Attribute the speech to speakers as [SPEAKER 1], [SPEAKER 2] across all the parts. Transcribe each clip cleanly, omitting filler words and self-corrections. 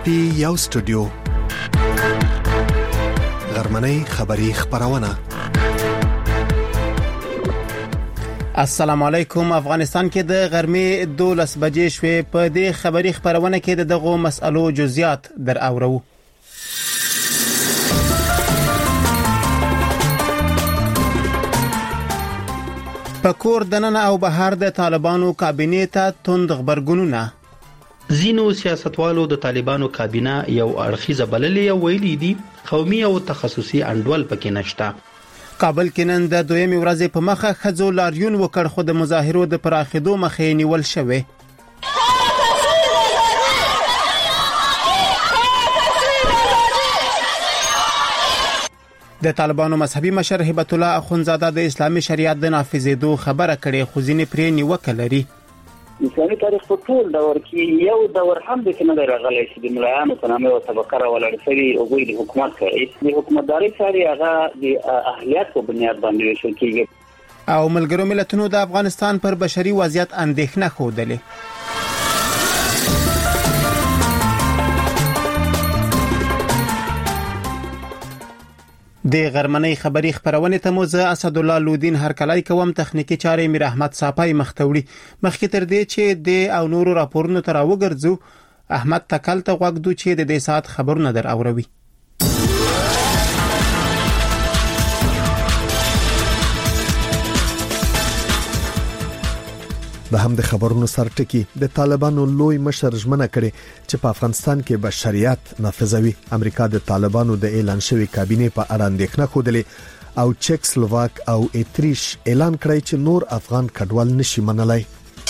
[SPEAKER 1] پی یو سټوډیو غرمنۍ خبری خبرونه.
[SPEAKER 2] السلام علیکم. افغانستان کې د غرمې 12 بجې شوې. په دې خبری خبرونه کې دغه مسئلو جزئیات در اورو. پکور دننه او بهر د طالبانو کابینې ته توند خبرګونونه.
[SPEAKER 3] زینو سیاستوالو د طالبانو کابینه یو اړخیزه بللې او ویلي دي قومي او تخصصي انډول پکې نشته.
[SPEAKER 2] کابل کې نن د دویمې ورځې په مخه ښځو لاریون وکړ خو د مظاهرو د پراخېدو مخې نیول شوې. د طالبانو مذهبي مشر هبت الله اخونزاده د اسلامي شریعت د نافذېدو خبره کړې خو ځینې پرې نیوکه لري.
[SPEAKER 4] اسلامي تاریخ په ټول دور کې یو دور هم د کنه راغلی چې د ملایانو په نامه او طبقه راولل شوی او د حکومت کوي د حکومتداري ساري هغه د اهلیت په بنیاد باندې شو کېږي.
[SPEAKER 2] او ملګرو ملتونو د افغانستان پر بشري وضعیت اندېښنه خوده. د غرمنۍ خبری خبرونه ته موزه اسد الله لودین هرکلای کوم تخنیکی چارې میر احمد صافای مختوړي. مخکې تر دې چې د او نورو راپورونو تر وګرځو احمد تکل ته وګدو چې د دې سات خبرونه در اوروي.
[SPEAKER 1] د هم د خبرونو سرټکی د طالبانو لوی مشر ژمنه کړي چې په افغانستان کې به شریعت نافذوي. امریکا د طالبانو د اعلان شوی کابینې په اړه اندېښنه خوده او چک سلوواک او اتریش اعلان کړی چې نور افغان کډوال نشي منلای.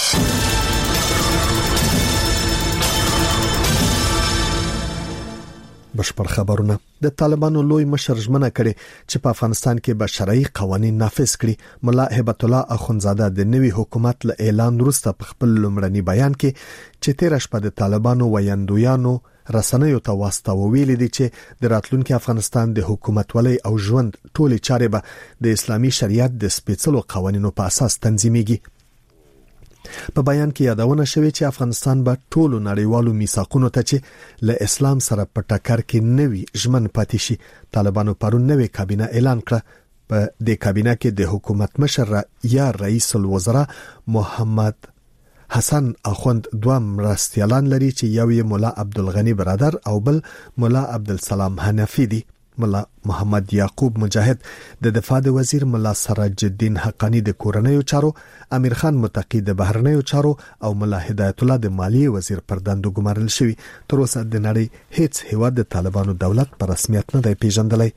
[SPEAKER 1] بشپړ خبرونه. د طالبانو لوی مشر ژمنه کړي چې په افغانستان کې به شرعي قوانين نافذ کړي. مولا هبت الله اخونزاده د نوي حکومت له اعلان وروسته په خپل لومړني بیان کې چې 13 شپه د طالبانو ویاندویانو رسنیو ته واسطه ویل دي چې د راتلونکي افغانستان د حکومت ولې او ژوند ټولې چارې به د اسلامي شریعت د سپېڅلو قوانینو په اساس تنظیمېږي. په بیان کې یادونه شوې چې افغانستان به ټولو نړیوالو میثاقونو ته چې له اسلام سره په ټکر کې نوي ژمن پاتې شي. طالبانو پرون نوې کابینه اعلان کړه. په دې کابینه کې د حکومت مشر یا رئیس الوزرا محمد حسن اخوند دوه مرستیالان لري چې یو یې مولا عبدالغنی برادر او بل مولا عبدالسلام حنفی دي. مولا محمد یعقوب مجاهد د دفاع د وزیر مولا سراج الدین حقانی د کورنیو چارو، امیر خان متقی د بهرنیو چارو او مولا هدایت الله د مالیې وزیر پر دندو ګمارل شوی. تر اوسه د نړۍ هیڅ هیواد د طالبانو دولت پر رسمیت نه دی پیژندلی.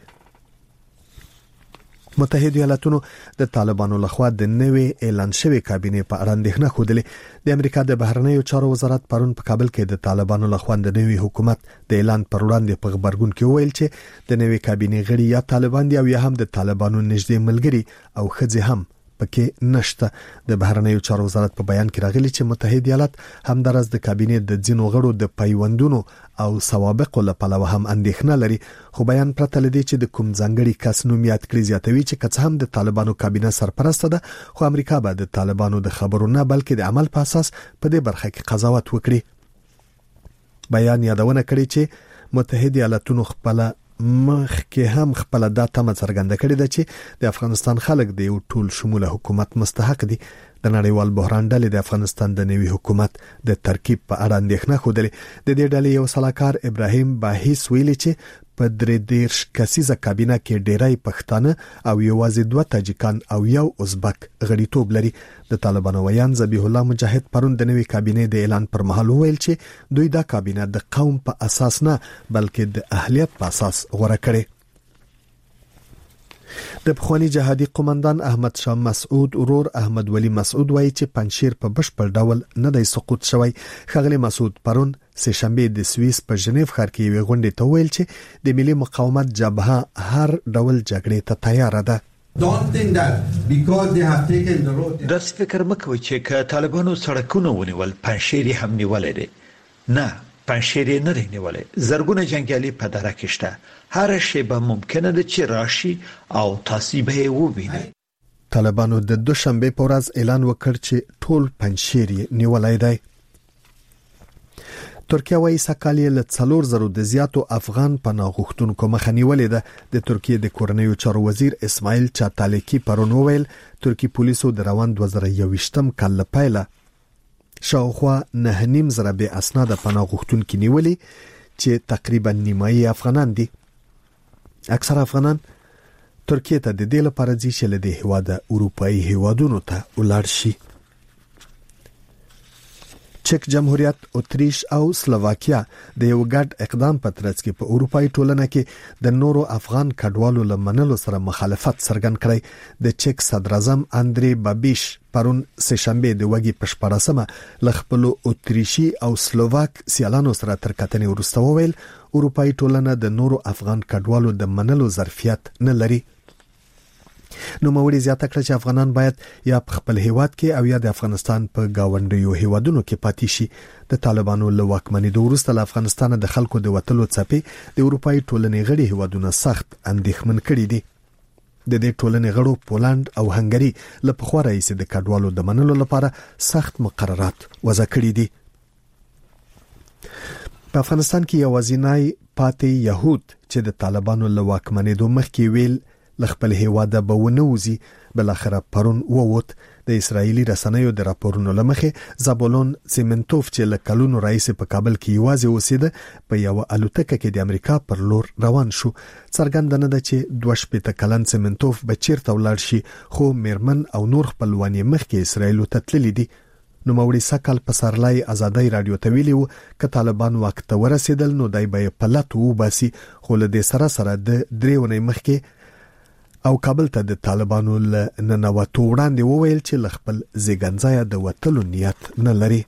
[SPEAKER 1] متحده ایالاتونو د طالبانو لخوا د نوې اعلان شوی کابینې په اړه اندېښنه خوده. د امریکا د بهرنیو چارو وزارت پرون په کابل کې د طالبانو لخوا د نوې حکومت د اعلان پر وړاندې په خبرګون کې ویل چې د نوې کابینې غړي یا طالبان دي او یا هم د طالبانو نږدې ملګري او ښځې هم پکې نشته. د بهرنیو چارو وزارت په بیان کې راغلی چې متحده ایالات همدارس د کابینې د ځینو غړو د پیوندونو او سوابقو لپاره هم اندېښنه لري. خو بیان پرته لدی چې د کوم ځانګړي کس نوم یاد کړی زیاتوي چې کڅ هم د طالبانو کابینه سرپرست ده. خو امریکا به د طالبانو د خبرو نه بلکې د عمل په اساس په دې برخه کې قضاوت وکړي. بیان یادونه کړي چې متحده ایالاتونو خپل مخ کې هم خپل د تمه څرګنده کړې ده چې د افغانستان خلک د یو ټول شموله حکومت مستحق دي. د نړیوال بحران ډلې د افغانستان د نوي حکومت د ترکیب په اړه اندېښنه خوده. د دې ډلې یو سلاکار ابراهیم باهیس ویلي چې په 33 کسیزه کابینه کې ډیری پښتانه او یوازې 2 تاجکان او یو ازبک غړیتوب لري. د طالبانو ویان ذبیح الله مجاهد پرون د نوي کابینې د اعلان پر مهال ویل چې دوی دا کابینه د قوم په اساس نه بلکې د اهلیت په اساس غوړه کړي. د پخوانی جهادي قومندان احمد شاه مسعود ورور احمد ولی مسعود وایي چې پنځشیر په بشپړ ډول نه دی سقوط شوی. خغلی مسعود پرون سه شنبه د سوئیس په ژنیف ښار کې یو غونډه ته ویل چې د ملي مقاومت جبهه هر ډول جګړې ته تیار ده.
[SPEAKER 5] داس فکر مکوي چې که طالبانو سړکونه ونیول پنځشیر هم نیولې دي. نه پنځشیر نه نیولې. زرګونه جنگیالي په دره کې شته. هر شی به ممکنه ده چې راشي او تاسو به ووینئ.
[SPEAKER 1] طالبانو د دوشنبه په ورځ اعلان وکړ چې ټول پنځشیر نیولای دی. ترکیه وايي سکهال له 4,000 د زیاتو افغان پناه غوښتونکو مخه نیولې ده. د ترکیه د کورنیو چارو وزیر اسماعیل چاتالکی پرون وویل ترکی پولیسو د روان 2021م کال لپاره شاوخوا 9,500 به اسناد پناه غوښتونکو نیولې چې تقریبا نیمایي افغانان دي. اکثر افغانان ترکیه ته د دې لپاره ځي چې له دې هیواده اروپאי هیوادونو ته ولاړ شي. چک جمهوریت، اتریش او سلوواکیا د یو ګډ اقدام په ترڅ کې په اروپאי ټولنه کې د نورو افغان کډوالو لمنلو سره مخالفت څرګند کړی. د چک صدر اعظم اندری بابیش پرون سه شنبه د وګي پشپړاسمه لخپلو اتریشي او سلوواک سیالانو سره تر کتنې وروسته وویل اروپאי ټولنه د نورو افغان کډوالو د منلو ظرفیت نه لري. نو موري زیاته کړ چې افغانان باید یا په خپل هیواد کې او یا د افغانستان په گاونډیو هیوادونو کې پاتې شي. د طالبانو له واکمنۍ وروسته له افغانستان د خلکو د وټلو څپې د اروپאי ټولنې غړي هیوادونه سخت اندېښمن کړي دي. د دې ټولنې غړو پولند او هنګري له پخوا راهیسې د کډوالو د منلو لپاره سخت مقررات وضع کړي دي. په افغانستان کې یوازینی پاتې يهود چې د طالبانو له واکمنۍ مخکې ویل لخپل هیواده به ونوزي بل اخر پرون ووت. د اسرایلی رسنیو د راپورونو لمخه زابولون سیمنټوف چې له کلونو رئیس په کابل کې یوازې اوسېده په یو الوتکه کې د امریکا پر لور روان شو. څرګند نه ده چې 2 کلن سیمنټوف به چیرته ولاړ شي خو میرمن او نور خپلوان مخکې اسرایل ته تللی دي. نو موري سکهال په سرلای ازادي رادیو ته ویلو ک طالبان وخت ورسېدل نو دای به پلت وباسي خو له دې سره د 3 ونې مخکې او کابل ته د طالبانو له ننوتو وړاندې وویل چې خپل زیګنځای د وټلو نیت نه لري.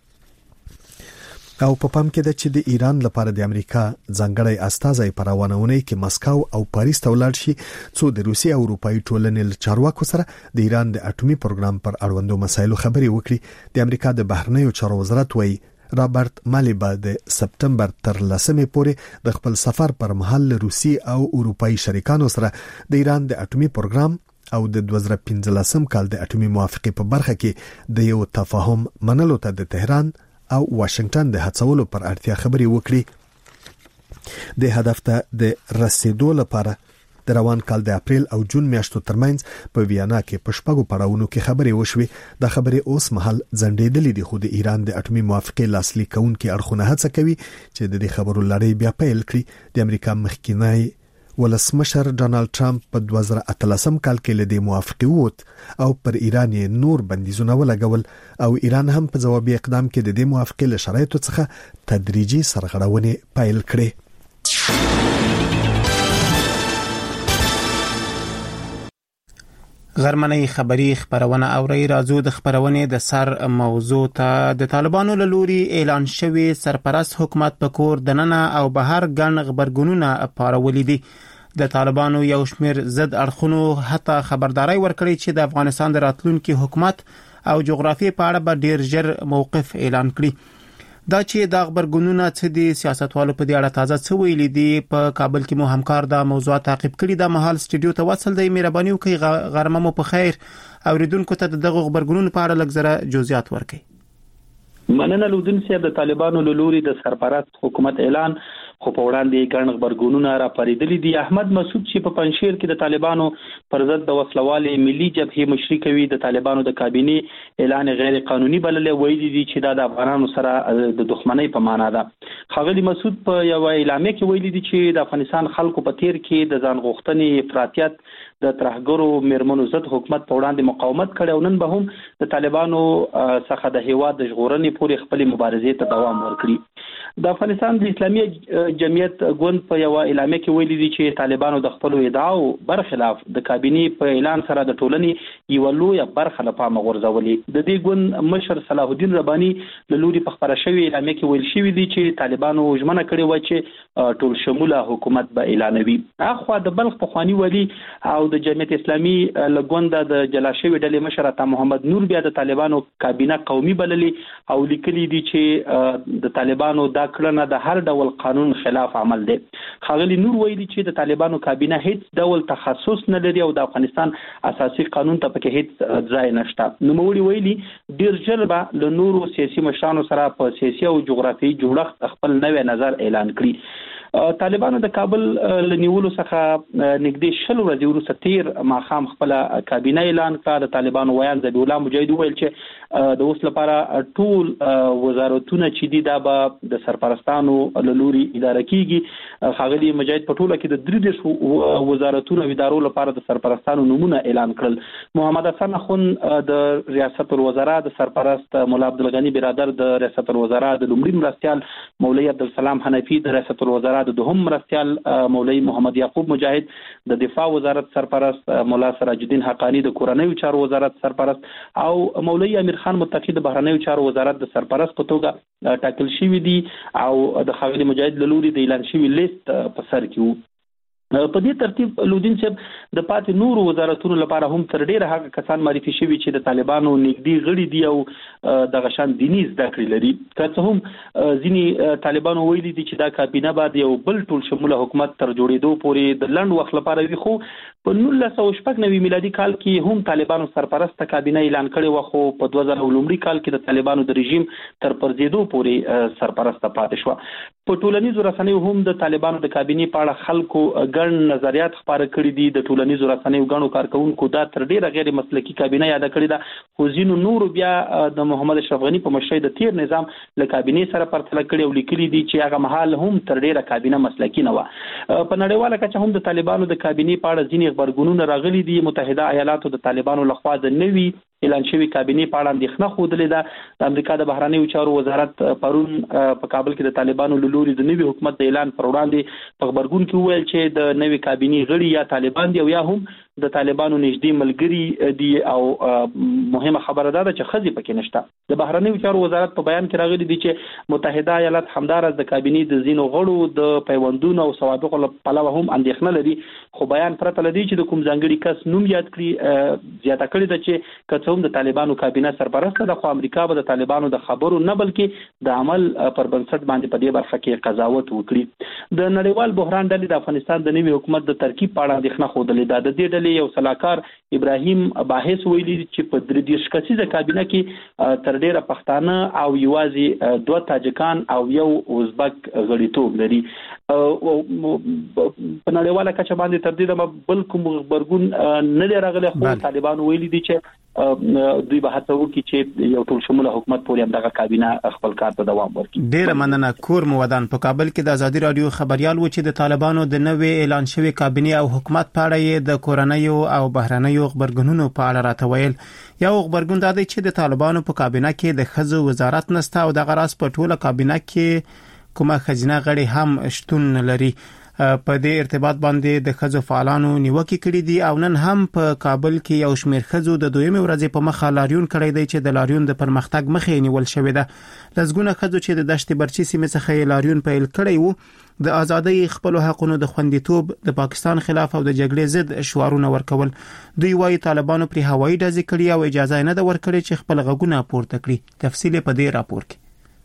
[SPEAKER 1] او په پام کې ده چې د ایران لپاره د امریکا ځانګړی استازی په روانونه کې مسکو او پاریس ته ولاړ شي څو د روسي او اروپאי ټولنې له چارواکو سره د ایران د اټومي پروګرام پر اړوندو مسایلو خبرې وکړي. د امریکا د بهرنیو چارو وزارت وایي رابرټ مالیبا د سپتمبر تر 10 پورې د خپل سفر پر مهال روسي او اروپאי شریکانو سره د ایران د اټومي پروګرام او د 2015 کال د اټومي موافقه په برخه کې د یو تفاهم منلو ته د تهران او واشنگټن د هڅولو پر اړتیا خبرې وکړي. د هدف ته د رسیدو لپاره د روان کال د اپریل او جون میاشتو ترمنځ په ویانا کې په شپږو پړاوونو کې خبرې وشوي. د خبرې اوس مهال ځنډېدلې دي خو د ایران د اټومي موافقه لاسلیک کوونکي اړخونه هڅه کوي چې د دې خبرو لړۍ بیا پیل کړي. د امریکا مخکینی ولسمشر ډونالد ټرمپ په 2013 کال کې له دې موافقه ووت او پر ایران نور بندیزونه ولګول او ایران هم په ځوابي اقدام کې د دې موافقه له شرایطو څخه تدریجي سرغړونې پیل کړې.
[SPEAKER 2] غرمنۍ خبری خبرونه اوري راځو د خبرونه د سر موضوع ته. د طالبانو له لوري اعلان شوی سرپرست حکومت په کور دننه او بهر ګڼ خبرګونونه پارولې دي. د طالبانو یو شمېر ضد اړخونو حتی خبرداري ورکړي چې د افغانستان د راتلونکي حکومت او جغرافیې په اړه به ډیر ژر موقف اعلان کړي. دا چې د خبرګونونه څه دي سیاستوالو په دې اړه تازه څه ویلي دي په کابل کې مو همکار دا موضوع تعقیب کړي. د محل سټډیو ته وصل دی مهرباني وکړئ غرمه مو په خیر اوریدونکو ته دغه خبرګونونو په اړه لږ زره جزئیات ورکړئ.
[SPEAKER 3] مننه لودین صاحب. د طالبانو له لوري د سرپرست حکومت اعلان خو په وړاندې ګڼ خبرګونونه را پریدلي دي. احمد مسعود چې په پنځشیر کې د طالبانو پر ضد د وسلوالې ملي جبهې مشري کوي د طالبانو د کابینې اعلان غیر قانوني بللی ویلي دي چې دا د افغانانو سره د دښمنۍ په معنا ده. ښاغلي مسعود په یو اعلامیه کې ویلي دي چې د افغانستان خلکو په تیر کې د ځان غوښتنې افراطیت د ترهګرو میرمنو ضد حکومت په وړاندې مقاومت کړي او نن به هم د طالبانو څخه د هیواد د ژغورنې پورې خپل مبارزې ته دوام ورکړي. د افغانستان د اسلامي جمعیت ګوند په یو اعلامیه کې ویلي دي چې طالبانو د خپل ادعاو برخلاف د کابینې په اعلان سره د ټولنې یو لوی برخه له پامه غورځولې. د دې ګوند مشر صلاح الدین رباني له لوري په خبره شوی اعلامیه کې ویل شوی دی چې طالبان طالبانو ژمنه کړې و چې ټول شموله حکومت به اعلانوي. اخو د بلخ پخوانی ولی او د جمعیت اسلامي لګونده د جلاشوي ډلې مشر عطا محمد نور بیا د طالبانو کابینه قومي بللې او لیکلي دي چې د طالبانو دا کړنه د هر ډول قانون خلاف عمل دی. خاغلی نور ویلي چې د طالبانو کابینه هیڅ ډول تخصص نه لري او د افغانستان اساسي قانون ته پکې هیڅ ځای نشته. نو موري ویلي ډیر ژر به له نورو سیاسي مشرانو سره په سیاسي او جغرافیایي جوړښت خپل نوې نظر اعلان کړي. طالبانو د کابل لنیولو څخه نږدې 20 ورځې وروسته تیر ماخام خپل کابینه اعلان کړه. د طالبانو ویان ذبیح الله مجاهد ویل چې د اوس لپاره ټول وزارتونه چې دي دا به د سرپرستانو له لوري اداره کیږي. خاغلی مجاهد په ټوله کې د 3 وزارتونو او ادارو لپاره د سرپرستانو نمونه اعلان کړل. محمد حسن خون د ریاست الوزرا د سرپرست مولا عبدالغنی برادر د ریاست الوزرا د لومړي مرستیال مولوی عبدالسلام حنفی د ریاست الوزرا د دوهم مرستیال مولوی محمد یعقوب مجاهد د دفاع وزارت سرپرست مولا سراج الدین حقانی د کورنیو چارو وزارت سرپرست او مولوی امیر خان متقی د بهرنیو چارو وزارت د سرپرست په توګه ټاکل شوی دي او د خاغلی مجاهد له لوري د اعلان شوی لیست په سر کې وو. په دې ترتیب لودین صاحب د پاتې نورو وزارتونو لپاره هم تر ډیره هغه کسان معرفي شوي چې د طالبانو نږدې غړي دي او د غشان دیني زده کړې لري. که څه هم ځینې طالبانو ویلي دي چې دا کابینه بعد یو بل ټول شموله حکومت تر جوړېدو پورې د لنډ وخت لپاره وي. خو په 1999 میلادي کال کې هم طالبانو سرپرست کابینه اعلان کړې و، خو په 2000 کال کې د طالبانو د رژیم تر پرځېدو پورې سرپرست پاتې شو. په ټولنیزو رسنیو هم د طالبانو د کابینې په اړه خلکو ګڼ نظریات خپاره کړي دي. د ټولنیزو رسنیو غنو کارکونکو دا تر ډیره غیر مسلکي کابینه یاد کړې ده. خو ځینو نور بیا د محمد اشرف غنی په مشرۍ د تیر نظام له کابینې سره پرتله کړي او لیکلي دي چې هغه مهال هم تر ډیره کابینه مسلکي نه و. په نړیواله کچه هم د طالبانو د کابینې په اړه ځینې خبرګونونه راغلي دي. متحده ایالاتو د طالبانو لخوا د نوي اعلان شوی کابینې په اړه اندېښنه خوده ده. د امریکا د بهرنیو چارو وزارت پرون په کابل کې د طالبانو له لوري د نوي حکومت د اعلان پر وړاندې په خبرګون کې وویل چې د نوي کابینې غړي یا طالبان دي او یا هم د طالبانو نږدې ملګري دي او مهمه خبره ده چې خزي پکې نشته. د بهرنیو چارو وزارت په بیان کې راغلي دي چې متحده ایالات همدارس د کابینې د زینو غړو د پیوندونو او سوابقو لپاره هم اندېښنه لري. خو بیان پرته لدی چې د کوم ځانګړي کس نوم یاد کړي زیاته کړی ده چې هم د طالبانو کابینه سرپرست ده. خو امریکا به د طالبانو د خبرو نه بلکې د عمل پر بنسټ باندې په دې برخه کې قضاوت وکړي. د نړیوال بحران ډلې د افغانستان د نوي حکومت د ترکیب په اړه اندېښنه خوده ده. د دې ډلې یو صلاحکار ابراهیم باحث ویلي چې په 3 کسیزه کابینه کې تر ډیره پښتانه او یوازې 2 تاجکان او یو ازبک غړیتوب لري. په نړیواله کچه باندې تر دې بل کوم خبرګون نه دی راغلی. خو طالبانو ویلي دي چې دوی به هڅه وکړي چې یو ټول شموله حکومت پورې هم دغه کابینه خپل کار ته دوام ورکړي.
[SPEAKER 2] ډیره مننه. کور مودان په کابل کې د ازادي رادیو خبريال و چې د طالبانو د نوې اعلان شوی کابینه او حکومت په اړه د کورنیو او بهرنیو خبرګونونو په اړه راټویل. یو خبرګون دا دی چې د طالبانو په کابینه کې د خزو وزارت نسته او د غراس په ټوله کابینه کې کومه خزینه غړي هم شتون لري. په دې ارتباط باندې د خزو فعالانو نیوکه کړې دي او نن هم په کابل کې یو شمېر خزو د دویمه ورځې په مخه لاریون کړی دی چې د لاریون د پرمختګ مخې نیول شوې ده. لږونه خزو چې د دشت برچي سیمې څخه لاریون پیل کړی وو د ازادۍ خپل حقونو د خوندیتوب د پاکستان خلاف او د جګړې ضد شعارونه ورکول. دوی وايي طالبانو پر هوایي ډزې کړي او اجازه نه ده ورکړې چې خپل غږونه پورته کړي. تفصیل په دې راپور کې.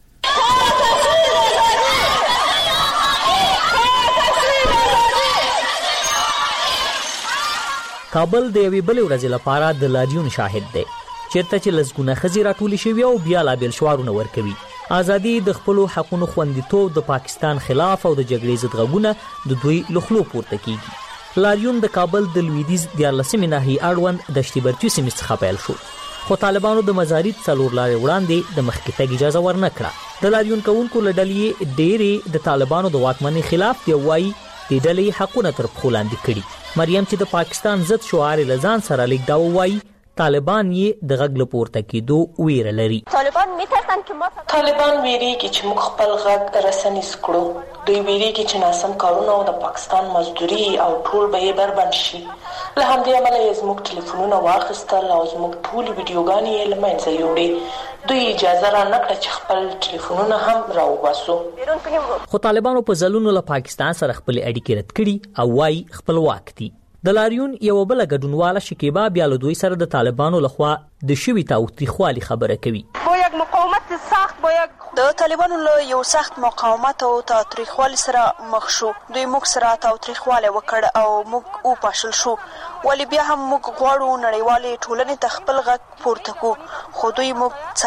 [SPEAKER 6] کابل د یوې بلې ورځې لپاره د لاریون شاهد دی چیرته چې لږونه ښځې راټولې شوي او بیا لا بېل شعارونه ورکوي. ازادي د خپلو حقونو خوندیتوب د پاکستان خلاف او د جګړې ضد غږونه د دوی له خولو پورته کیږي. لاریون د کابل د لویدیځ 14مې ناحیې اړوند دشت برچي سیمې څخه پیل شو، خو طالبانو د مزارید 4 لارې وړاندې د مخکې تګ اجازه ورنه کړه. د لاریون کوونکو له ډلې ډېرې د طالبانو د واکمنۍ خلاف دی وایي د ډلې حقونه تر پښو لاندې کړي. مریم چې د پاکستان ضد شعار لزان سره لیکدا وایي طالبان یې د غږ له پورته کېدو ویره لري.
[SPEAKER 7] طالبان ویریږي چې موږ خپل غږ رسنیز کړو. دوی ویریږي چې ناسم کارونه او د پاکستان مزدوري او ټول به یې بربند شي. له همدې امله یې زموږ ټلیفونونه واخیستل او زموږ ټولې ویډیوګانې یې له منځه یوړې. دوی اجازه رانکړه چې خپل ټلیفونونه هم راوباسو.
[SPEAKER 6] خو طالبانو په ځلونو له پاکستان سره خپل اړیکې رد کړي او وايي خپلواک دي. د لاریون یو بل ګډونواله شکیبا بیا له دوی سره د طالبانو لخوا د شوی تاوتریخوالي خبره کوي.
[SPEAKER 8] د طالبانو له یو سخت مقاومت او تاوتریخوالي سره مخ شو. دوی موږ سره تاوتریخوالی وکړ او موږ وپاشل شو. ولی بیا هم موږ غواړو نړیوالې ټولنې ته خپل غږ پورته کړو، خو دوی موږ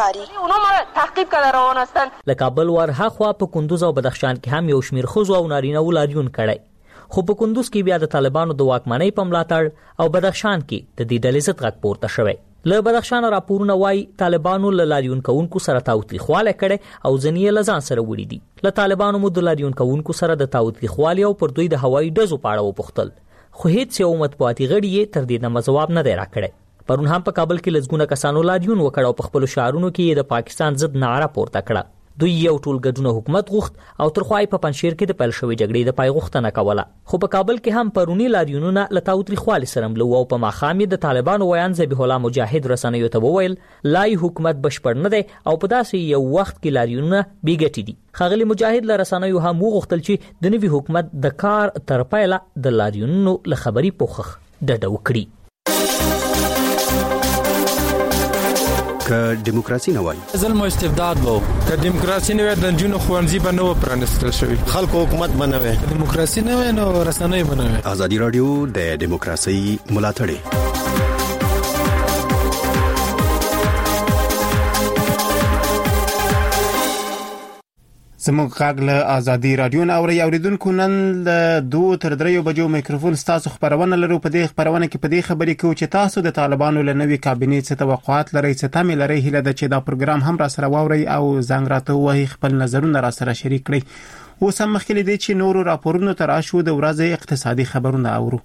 [SPEAKER 8] څاري.
[SPEAKER 6] له کابل ورهاخوا په کندوز او بدخشان کې هم یو شمېر ښځو او نارینه‌و لاریون کړی، خو په کندوز کې بیا د طالبانو د واکمنۍ په ملاتړ او بدخشان کې د دې ډلې ضد غږ پورته شوی. له بدخشان راپورونه وايي طالبانو له لاریون کوونکو سره تاوتریخوالی کړی او ځینې یې له ځان سره وړي دي. له طالبانو مو د لاریون کوونکو سره د تاوتریخوالي او پر دوی د هوایي ډزو په اړه وپوښتل، خو هیڅ یو مطبوعاتي غړي یې تر دې دمه ځواب نه دی راکړی. پرون هم په کابل کې لږونه کسانو لاریون وکړ او په خپلو شعارونو کې یې د پاکستان ضد نعره پورته کړه. دوی یو ټول ګډونه حکومت غوښت او ترخوای په پنځشیر کې د پیل شوې جګړې د پای غوښتنه کوله. خو په کابل کې هم پرونی لاریونونه له تاوتریخوالي سره ملو او په ماښام د طالبانو ویان ذبیح الله مجاهد رسنیو ته وویل لای حکومت بشپړ نه دی او په داسې یو وخت کې لاریونونه بې ګټې دي. ښاغلي مجاهد له رسنیو هم وغوښتل چې د نوي حکومت د کار تر پیله د لاریونونو له خبري پوښښ ډډه وکړي.
[SPEAKER 9] که دیموکراسي نه وای
[SPEAKER 10] ظلم او استبداد وو، که دیموکراسي نه وای د جنونو خوانځي به نه پرانستل شوی،
[SPEAKER 11] خلکو حکومت بنوي،
[SPEAKER 10] دیموکراسي نه وای نو رسنۍ بنوي.
[SPEAKER 9] ازادي رادیو د دیموکراسي ملاتړ
[SPEAKER 2] زموږ غږ له ازادي رادیو نه اوریدونکو نن له 2 تر 3 بجو میکروفون ستاسو خبرونه لرو. په دې خبرونه کې په دې خبرې کوو چې تاسو د طالبانو له نوې کابینې څخه توقعات لرئ، څه تمه لرئ. هیله ده چې دا پروګرام هم را سره واورئ او زنګ راته وایي، خپل نظرونه را سره شریک کړئ. اوس هم مخکې دي چې نورو راپورونو ته راشو د ورځې اقتصادي خبرونه اورو.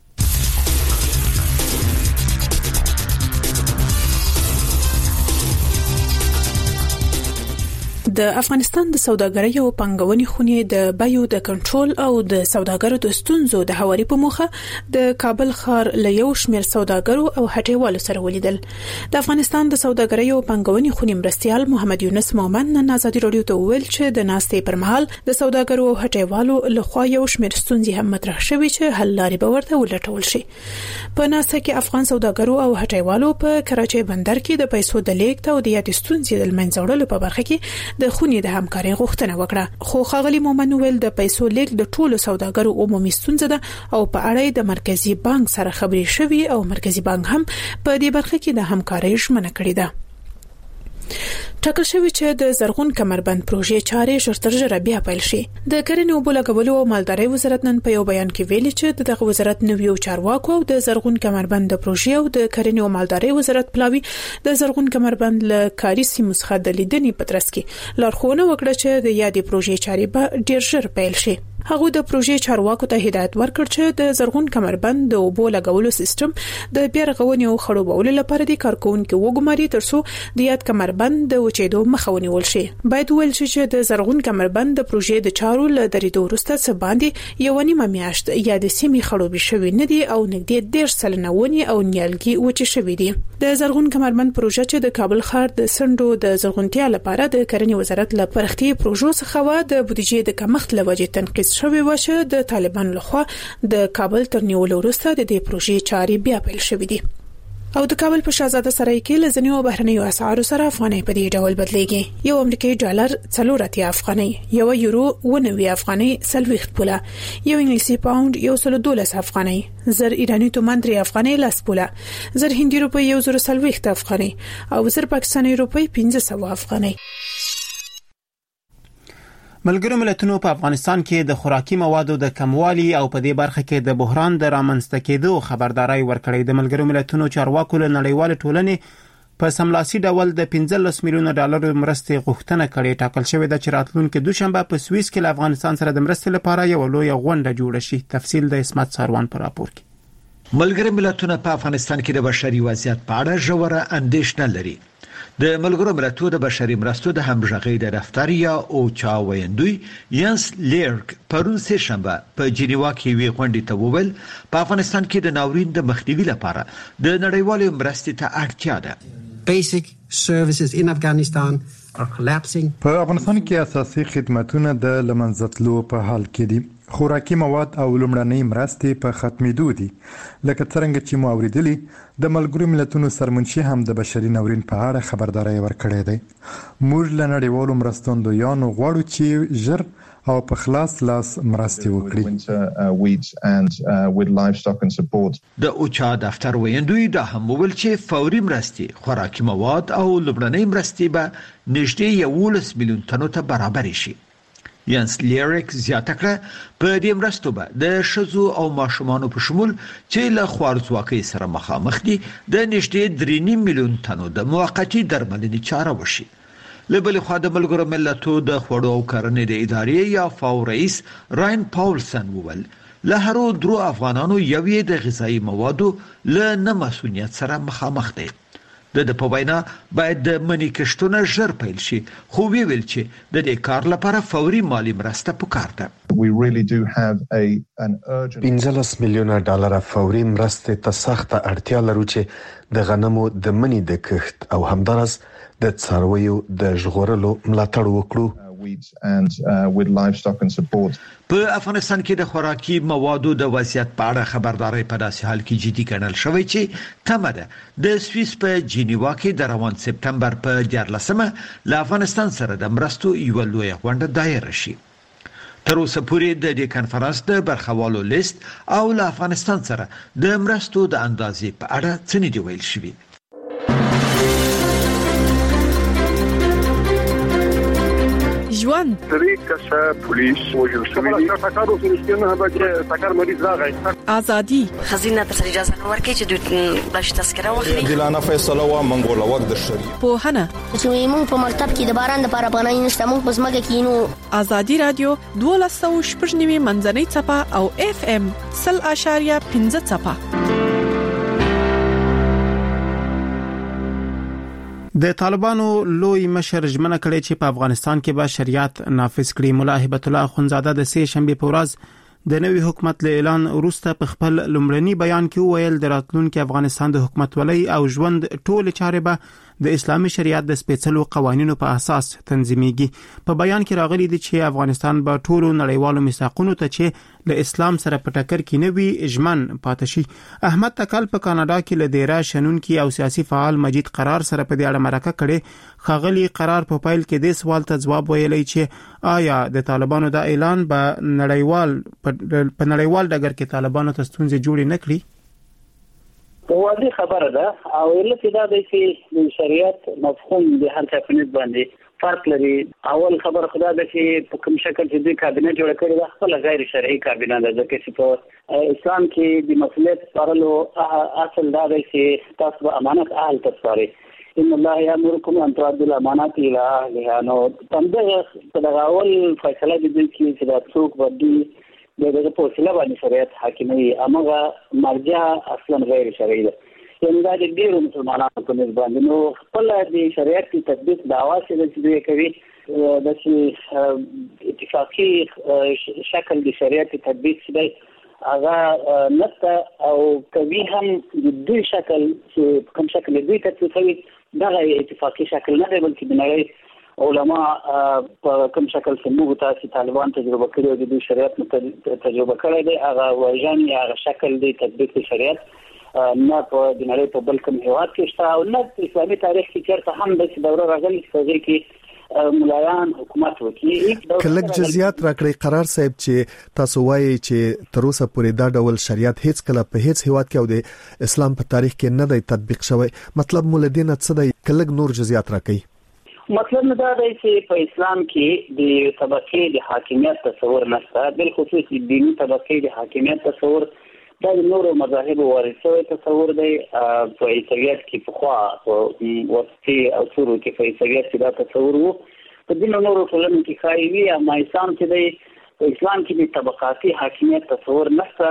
[SPEAKER 12] د افغانستان د سوداګرۍ او پانګونې خونې د بایو د کنټرول او د سوداګرو د ستونزو د هواري په موخه د کابل ښار له یو شمېر سوداګرو او هټیوالو سره ولیدل. د افغانستان د سوداګرۍ او پانګونې خونې مرستیال محمد یونس مومن نن ازادي رادیو ته ویل چې د ناستې پر مهال د سوداګرو او هټیوالو لخوا یو شمېر ستونزې هم مطرح شوې چې حل لارې به ورته ولټول شي. په ناسته کې افغان سوداګرو او هټیوالو په کراچۍ بندر کې د پیسو د لیږد او د یادې ستونزې د منځه وړلو په برخه کې د خونې د همکارۍ غوښتنه وکړه. خو ښاغلي مومن ویل د پیسو لیږد د ټولو سوداګرو عمومي ستونزه ده او په اړه د مرکزی بانک سره خبرې شوې او مرکزی بانک هم په دې برخه کې د همکارۍ ژمنه کړې ده. ټاکل شوی چې د زرغون کمربند پروژې چارې ژر تر ژره بیا پیل شي. د کرنې او بولاګولو او مالدارۍ وزارت نن په یو بیان کې ویلي چې دغه وزارت نویو چارواکو او د زرغون کمربند د پروژې او د کرنې او مالدارۍ وزارت پلاوی د زرغون کمربند له کاري سیمو څخه د لیدنې په ترڅ کې لارښوونه وکړه چې د یادې پروژې چارې به ډیر ژر پیل شي. هغه د پروژې چارواکو ته هدایت ورکړ چې د زرغون کمربند د اوبو لګولو سیستم د بیا رغونې او خړوبولو لپاره د کارکونکو وګماري ترڅو د یاد کمربند د وچېدو مخه ونیول شي. باید ویل شي چې د زرغون کمربند د پروژې د چارو له درېدو وروسته څه باندې یو نیمه میاشت یا د سیمې خړوبې شوې نه دي او نږدې 1.5 سلنه ونې او نیالګي وچې شوې دي. د زرغون کمربند پروژه چې د کابل ښار د سندو د زرغونتیا لپاره د کرنې وزارت له پرختي پروژو څخه و د بودیجې د کمښت لوجې تنقیص شوی و چې د طالبانو لخوا د کابل تر نیولو وروسته د دې پروژې چارې بیا پیل شوې دي. او د کابل په شاهزاده سرای کې لزنیو بهرنیو اسعارو سره افغانۍ په دې ډول بدلېږي. یو امریکایي ډالر 4 افغانۍ، یو یورو 90 افغانۍ 40 پوله، یو انګلیسي پاوند 112 افغانۍ، زر ایرانی تومان 3 افغانۍ 10 پوله، زر هندي روپۍ 140 افغانۍ او زر پاکستاني روپۍ 1500 افغانۍ.
[SPEAKER 2] ملګرو ملتونو په افغانستان کې د خوراکي موادو د کموالي او په دې برخه کې د بحران د رامنځته کېدو خبرداري ورکړې. د ملګرو ملتونو چارواکو له نړیوال ټولنې په سملاسي ډول د 15 میلیون ډالر مرستې غوښتنه کړې. ټاکل شوې ده چې راتلونکي دوشنبه په سویس کې له افغانستان سره د مرستې لپاره یو لوی غونډه جوړه شي. تفصیل د اسمت ساروان په راپور کې.
[SPEAKER 5] ملګرو ملتونو په افغانستان کې د بشري وضعیت په اړه ژوره اندېښنه لري. د ملګرو ملتونو د بشري مرستو د همغږۍ د دفتر یا اوچا ویندوی ینس لیرک پرون سه شنبه په جنیوا کې وی غونډې ته وویل په افغانستان کې د ناورین د مخنیوي لپاره د نړیوالو مرستې ته اړتیا ده.
[SPEAKER 11] Basic services in Afghanistan are collapsing.
[SPEAKER 13] په افغانستان کې اساسي خدماتونه د لمنځتلو په حال کې دي. خوراکي مواد او لومړنۍ مرستې په ختمېدو دي. لکه څنګه چې مو اوریدلي د ملګرو ملتونو سرمنشي هم د بشري ناورین په اړه خبرداري ورکړې ده. موږ له نړیوالو مرستندویانو غواړو چې ژر او په خلاص لاس مرستې وکړي.
[SPEAKER 5] د اوچا دفتر ویندوی دا هم ویل چې فوري مرستې، خوراکي مواد او لومړنۍ مرستې به نږدې 11 میلیون تنو ته برابر شي. ینس لیرک زیاته کړه په دې مرستو به د شذو او ماشومانو په شمول چې له خوارځواکۍ سره مخامخ دي د نږدې 3 میلیون تنو د موقتی درملنې چاره وشي. لبل خو د ملګرو ملتونو د خوړو او کرنې د ادارې یا فاو رئیس راین پاولسن وویل له هرو درو افغانانو یوې د غذایی موادو له نه مسؤلیت سره مخامخ دي. د په وینا باید د منی کښتونه ژر پیل شي، خو ویل چې د دې کار لپاره فوري مالی مرسته پکار ده.
[SPEAKER 14] We really do have an urgent
[SPEAKER 1] 15 میلیونه ډالر فوري مرسته ته سخته اړتیا لرو چې د غنمو د منی د کښت او همدارس د څارویو د ژغورلو ملاتړ وکړو.
[SPEAKER 14] with livestock and support.
[SPEAKER 5] په افغانستان کې د خوراکي موادو د وضعیت په اړه خبرداري په داسې حال کې جدي ګڼل شوی چې تمه ده د سویس په جنیوا کې د روان سپتمبر په 14مه له افغانستان سره د مرستو یو لوی غونډه دایره شي. تر اوسه پورې د دې کانفرنس د برخوالو لیست او له افغانستان سره د مرستو د اندازې په اړه څه نه دی ویل شوی.
[SPEAKER 15] ژوند
[SPEAKER 16] طریقه پولیس وجل شوی دی ټاکارو سنشتنه هغه ټاکار مریض راغی
[SPEAKER 15] ازادي
[SPEAKER 17] خزینه ته اجازه ورکړي چې دوی بلش تذکره واخلي
[SPEAKER 10] دلانه فیصله وا منګول وخت د شری
[SPEAKER 15] په هنه
[SPEAKER 18] چې موږ په مرتب کې د باران لپاره پناه نشته موږ په سمګه کې نو
[SPEAKER 15] ازادي رادیو 1290 منځنۍ چپه او اف ام 0.5 چپه.
[SPEAKER 2] د طالبانو لوی مشر ژمنه کړې چې په افغانستان کې به شریعت نافذ کړي. مولا هبت الله اخونزاده د سه شنبه په ورځ د نوي حکومت له اعلان وروسته په خپل لومړني بیان کې وویل د راتلونکي افغانستان د حکومت ولۍ او ژوند ټول چارې به د اسلامي شریعت د سپېڅلو قوانینو په اساس تنظیمېږي. په بیان کې راغلي دي چې افغانستان به ټول نړیوالو میثاقونو ته چې له اسلام سره په ټکر کې نه وي ژمن پاتې شي. احمد تکل په کاناډا کې له ډیرا شنونکي او سیاسي فعال مجید قرار سره په دې اړه مرکه کړې. خاغلی قرار په فایل کې د سوال ته جواب ویلی چې آیا د طالبانو د اعلان به نړیوال ډګر کې طالبانو ته ستونزې جوړې نه کړي؟
[SPEAKER 4] واضح خبره ده او علت دا دی چې د شریعت مفهوم د هر څه په نسبت باندې فرق لري. اول خبره خدا ده چې په کوم شکل چې د کابینه جوړ کړی ده خپل غیر شرعي کابینه ده ځکه چې په اسلام کې د مسؤلیت سپارلو اصل دا دی چې تاسو به امانت اهل تسپارئ. ان الله یامرکم ان تؤدوا الامانات الى اهلها. نو په دغه اول فیصله دي چې دا څوک ودی دغه په وسیله باندې شریعت حاکمي امغه مرجع اصلا غیر شرعي ده. یعنی دا د ډیرو مسلمانانو په نسبت باندې نو خپل د شریعت کی تطبیق دعوا چې کوي د اتفاقی شکل د شریعت تطبیق چې هغه نته او کوي هم د دوی شکل چې کوم شکل دوی تطبیقوي دغه اتفاقی شکل نه دی بلکې د نړۍ علما په کوم شکل چې موږ تاسو طالبان تجربه کړو د دوی شریعت تجربه کړی دی هغه وژن یا هغه شکل دی تطبیق شریعت نه په د نړۍ په بل کوم هیواد کې شته او نه په اسلامي تاریخ کې چیرته هم د دوره راغلي چې ملایان حکومت وکړي.
[SPEAKER 1] کلک جزئیات راکړي قرار صاحب چې تاسو وایي چې تر اوسه پورې دا ډول شریعت هیڅ کله په هیڅ هیواد کې او د اسلام په تاریخ کې نه دی تطبیق شوی. مطلب مولدین څه دی؟ کلک نور جزئیات راکړي.
[SPEAKER 4] مطلب دا دی چې په اسلام کې د طبقې د حاکمیت تصور نشته، بل خصوص دینی طبقې د حاکمیت تصور دا د نورو مذاهبو وارثوي تصور دی. په عیسویت کې پخوا په وسطي او سورو کې په عیسویت کې دا تصور وو، په دې نورو ټولنو کې خایوي اما اسلام چې دی په اسلام کې د طبقاتي حاکمیت تصور نشته.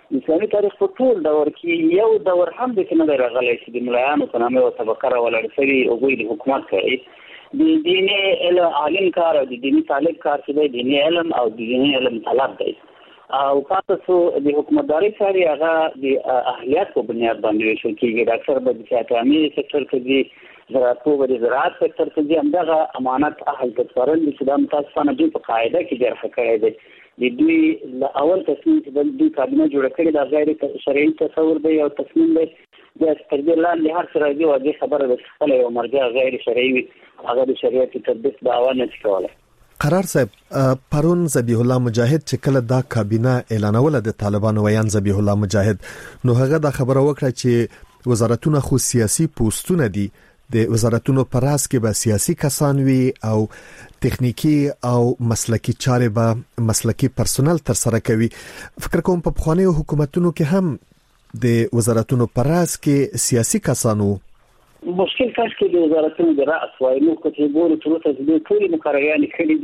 [SPEAKER 4] اسلامي تاریخ په ټول دور کې یو دور هم د کنه راغلی چې د ملایانو په نامه او طبقه راولل شوی او د حکومت کوي د دیني عالم کار او د دیني طالب کار چې د دیني علم او د دیني علم طلب دی او تاسو د حکومتداري سره هغه د اهلیت په بنیاد باندې شو کېږي ډاکټر به د سیاستي سکتور کې زراعت سکتور کې همدغه امانت اهل کسبرل چې د متاسفانه دوی په قاعده کې درخه کړی دی د دوی اول تصمیم چې د دوی کابینه جوړ کړی د غیر شرعي تصور دی او تصمیم دی د تدبیر لاندې هر څه راځي او د خبره د خپل یو مرجع غیر شرعي وي هغه د شریعت تطبیق دعوا نه کوله.
[SPEAKER 1] قرار صاحب پرون ذبیح الله مجاهد چې کله دا کابینه اعلانوله د طالبانو ویان ذبیح الله مجاهد نو هغه دا خبره وکړه چې وزارتونه خو سیاسي پوسټونه دي د وزارتونو پر راس کې به سیاسي کسان وي او تخنیکی او مسلکی چارې به مسلکی پرسونل تر سره کوي. فکر کوم په خوانیو حکومتونو کې هم د وزارتونو پر راس کې سیاسي کسانو
[SPEAKER 4] مشکل کاش کې د وزارتونو د راس وای نو کته ګورو چې د ټول مقرریان کړي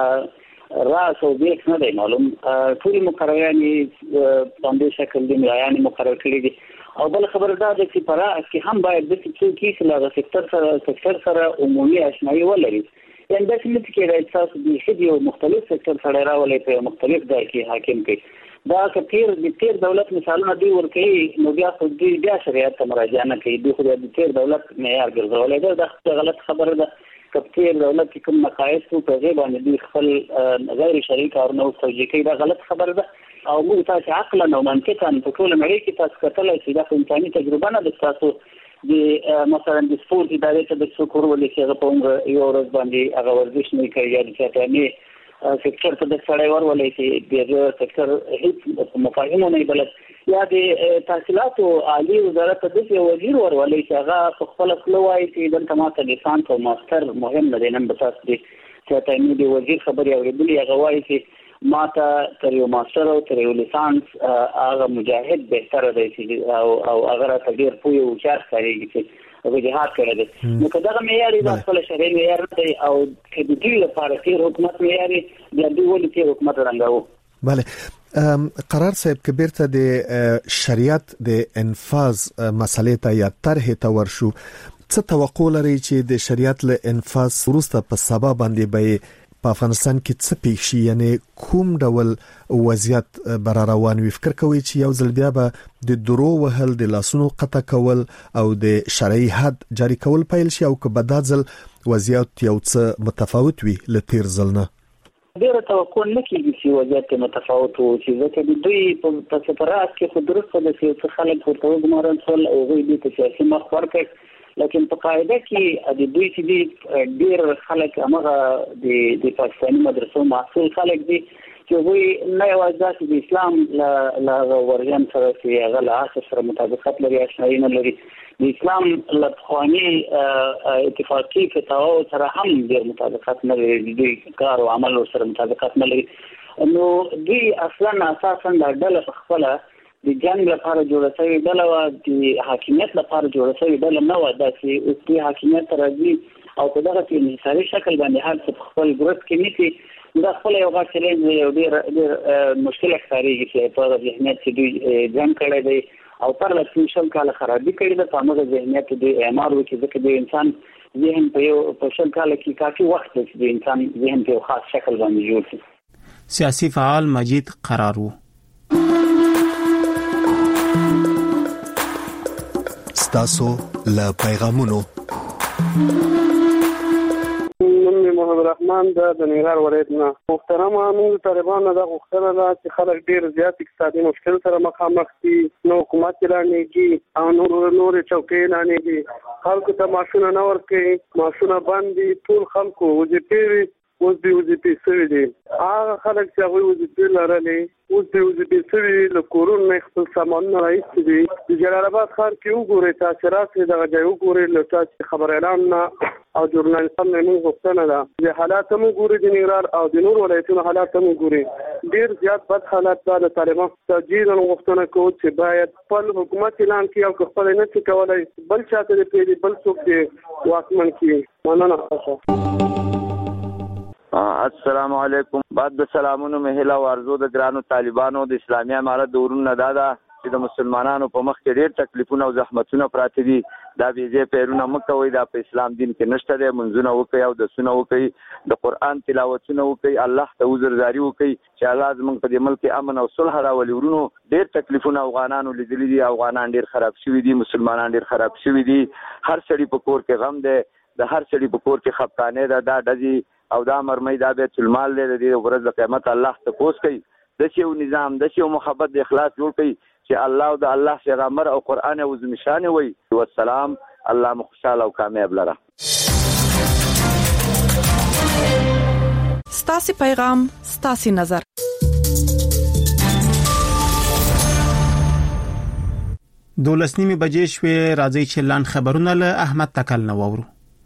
[SPEAKER 4] دي راس او بیک نه دی معلوم ټول مقرریان باندې شکل دي ملایان مقرر کړي دي او بل خبر دا ده چې پرا کې هم باید د څه کې لا سکتور سره عمومي آشنایی ولري یعنی د څه کې راځي تاسو د هدي او مختلف سکتور سره راولې په مختلف ځای کې حاکم کوي دا کثیر دولت مثالونه دی ورکه نو بیا خو بیا شریعت ته مراجعه نه کوي دوی خو د کثیر دولت معیار ګرځولای دا غلط خبره ده کثیر دولت کوم مقایس په غیبه باندې دوی خپل غیر شرعي کارونه توجیه کوي دا غلط خبره ده او موږ تاسو عقلا او منطقا په ټول مړی کې تاسو کتلای شئ دا انساني تجربه نه ده تاسو د مثلا د سپورت ادارې ته د څوک ورولې چې هغه په یو ورځ باندې هغه ورزش نه کوي یا د چاټاني سکتور ته د سړی ورولې چې د سکتور هیڅ مفاهیم نه بلد یا د تحصیلات عالی وزارت د وزیر ورولې چې هغه خپل خپلوای چې دلته ماته لیسانس او ماستر مهم نه دي نن به تاسو د چاټاني د وزیر خبري اورېدلې هغه وایي چې ماته تر یو ماستر او تر یو لیسانس هغه مجاهد بهتر دی چې او هغه ته ډیر پوی او چار کاریږي چې او جهاد کړی دی نو کدا معیار د خپل شرعي معیار دی او د دې لپاره چې حکومت معیار دی د دې ولې چې حکومت رنګاو.
[SPEAKER 1] بله قرار صاحب کبیرته د شریعت د انفاذ مسلې ته یا طرح ته ورشو څه توقع لري چې د شریعت له انفاذ وروسته په سبا باندې به په افغانستان کې څه پیښ شي یعنی کوم ډول وضعیت بر روان وي فکر کوي چې یو ځل بیا به د درو وهل د لاسونو قطع کول او د شرعي حد جاری کول پیل شي او که به دا ځل وضعیت یو څه متفاوت وي له تیر ځل نه
[SPEAKER 4] ډېر توقع نه کیږي چې وضعیت متفاوت وي چې ځکه دوی په سفرات کې خو درسته د سیاسي خلک ورته وګمارل ټول او دوی د سیاسي مخ ورکړي لیکن په قاعده کې د دوی چې ډېر خلک هغه د پاکستاني مدرسو محصول خلک دي چې وی نه یوازې د اسلام لا ورژن سره چې هغه له اساس سره مطابقت لري آشنایی نه لري د اسلام له خواني اتفاقی فتاوا سره هم ډېر مطابقت نه لري دوی کار او عمل سره مطابقت نه لري نو دوی اصلا اساسا د ډله خپل د جنگ لپاره جوړه شوې ډله او د حاکمیت لپاره جوړه شوې ډله نه و دا چې اوس د حاکمیت راځي او په دغه کې انحصاري شکل باندې هر څه خپل ګروپ کې نیسي دا خپل یو غټ چیلنج یو ډېر مشکل ښکارېږي چې په ذهنیت کې دوی جنگ کړی دی او پر لسل کال خرابي کړې ده په هغه ذهنیت د اعمار وکړي ځکه د انسان ذهن په شل کال کې کافي وخت دی چې د انسان ذهن په خاص شکل باندې جوړ شي.
[SPEAKER 2] سیاسي فعال مجید قرار وو.
[SPEAKER 1] تاسو له پیغامونو
[SPEAKER 16] محمد رحمان د ننګرهار ولایت نه محترمه موږ طالبانو د غوښتنه ده چې خلک ډیر زیات اقتصادي مشکل سره مخامخ دي نو حکومت لانهږي او نور چوکۍ لانهږي خلکو ته معاشونه نه ورکوي معاشونه بند دي ټول خلکو وظیفې اوس د وظیفې سوي دي هغه خلک چې هغوی وظیفې لرلې اوس د وظیفې سوي له کورونو نه خپل سامانونه راایستي دي د جلال آباد ښار کې وګورئ تاثیرات یې دغه ځای وګورئ له تاسو خبر اعلان نه او ژورنالیستان نه موږ غوښتنه ده چې حالات هم وګورئ د ننګرهار او د نور ولایتونو حالات هم وګورئ ډېر زیات بد حالات ده د طالبانو تجدیدا غوښتنه کوو چې باید خپل حکومت اعلان کړي او که خپل نه شي کولی بل چاته دې پرېږدي بل څوک دې واکمن کړي. مننه.
[SPEAKER 19] السلام علیکم. بعد د سلامونو مهله ورزو د ګرانو طالبانو د اسلامي امارت د ورونو دادا چې د مسلمانانو په مخ کې ډېر تکلیفونه او زحمتونه پراته دي. دا بيځه پیرونه مکوئ، دا په اسلام دین کې نشته دی. منځونه وکي او د سونه وکي، د قران تلاوتونه وکي، الله ته عذرزاري وکي چې الله زموږ په دې ملک امن او صلح راولي. ورونو ډېر تکلیفونه افغانانو لیدلي دي، افغانان ډېر خراب شوي دي، مسلمانان ډېر خراب شوي دي. هر سړي په کور کې غم دی، د هر سړي په کور کې خفقانه ده. دا ډزي او دا مرمۍ دا بیت المال دی. د دې ورځ د قیامت الله ته پوس کوي. د شیو نظام، د شیو محبت، د اخلاص جوړ کوي چې الله او د الله پیغمبر او قران او نشانه وي. والسلام. الله مخشاله او کامیاب لره.
[SPEAKER 15] ستاسو پیغام، ستاسو نظر.
[SPEAKER 2] دولسنیمه بجې شوې. راځي چې لاند خبرونه له احمد تکل نو وورو.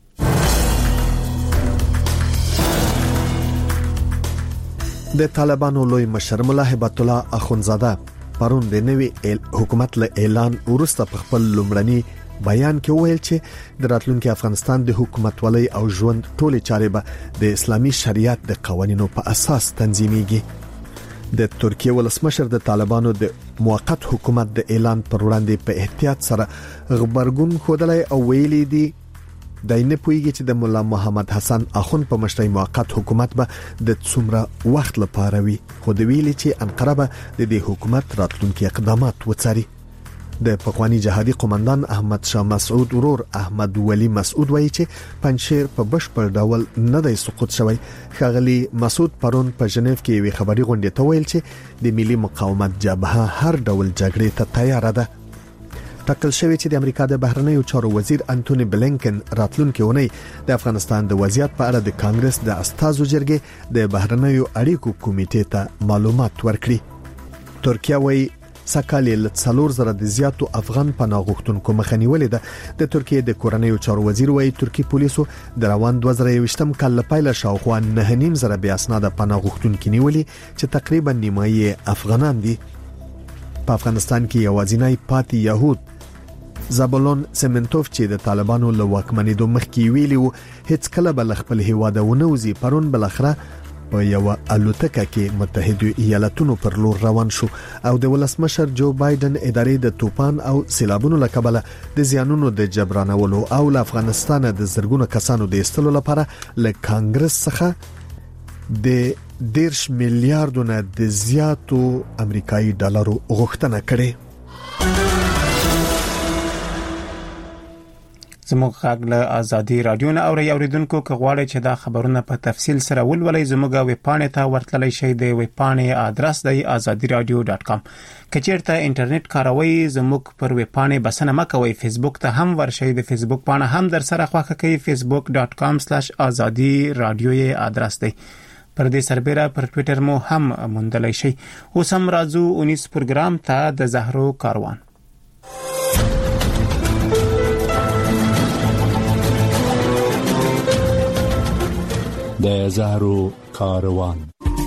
[SPEAKER 1] د طالبانو لوی مشر ملا هبت الله اخونزاده پرون د نوي حکومت له اعلان وروسته په خپل لومړني بیان کې ویل چې د راتلونکي افغانستان د حکومت ولای او ژوند ټولې چارې به د اسلامي شریعت د قوانینو په اساس تنظیمېږي. د ترکیه ولسمشر د طالبانو د موقت حکومت د اعلان پر وړاندې په احتیاط سره خبرګون خوده او ویلي دي د نه پویږي چې د مولا محمد حسن اخون په مشرۍ موقت حکومت به د څومره وخت لپاره وي، خو د ویلي چې انقره به د دې حکومت راتلونکي اقدامات وڅاري. د پخوانی جهادي قومندان احمد شاه مسعود ورور احمد ولی مسعود وایي چې پنځیر په بشپړ ډول نه دی سقوط شوی. ښاغلي مسعود پرون په ژنیف کې وی خبري غونډه ته ویل چې د ملي مقاومت جبهه هر ډول جګړې ته تیار ده. ټاکل شوی چې د امریکا د بهرنیو چارو وزیر انټونی بلینکن راتلونکي اونۍ د افغانستان د وضعیت په اړه د کانګرس د استازو جرګې د بهرنیو اړیکو کمیټې ته معلومات ورکړي. ترکیه وایي سکهال له 4000 د زیاتو افغان پناه غوښتونکو مخنیولې ده. د ترکیه د کورنیو چارو وزیر وایي ترکی پولیسو د روان 2023م کال لپاره شاوخوا 9.5 بیا اسناد پناه غوښتونکو نیولې چې تقریبا نیمایي افغانان دي. په افغانستان کې یوازینی پاتې يهود زابلون سمنټوف چې د طالبانو له واکمنېدو مخکې ویلي وو هیڅ کله بل خپل هیواد ونوزي، پرون بل اخره په یو الوتکه کې متحده ایالاتونو پر لور روان شو او د ولسمشر جو بایدن ادارې د طوفان او سیلابونو لکبله د زیانونو د جبرانولو او له افغانستان د زرګونو کسانو د استلو لپاره له کانګرس څخه د 10 میلیارډ نه د زیاتو امریکایي ډالرو غوښتنه کړې.
[SPEAKER 2] زموږ غږ له ازادي رادیو نه اوریدونکو کغواړي چې دا خبرونه په تفصیل سره ولولئ زموږ ویب پاڼې ته ورتللی شئ. د ویب پاڼې آدرس دی azadiradio.com. کچېرته انټرنیټ کاروي زموږ پر ویب پاڼې بسنه مکوئ. فیسبوک ته هم ورشئ، د فیسبوک پاڼه هم در سره خوښه کړئ. facebook.com/azadiradio آدرس دی. پر دې سربېره پر ټوئیټر مو هم موندلای شئ. اوس هم راځو 19 پروګرام ته د زهرو کاروان.
[SPEAKER 20] د زهرو کاروان.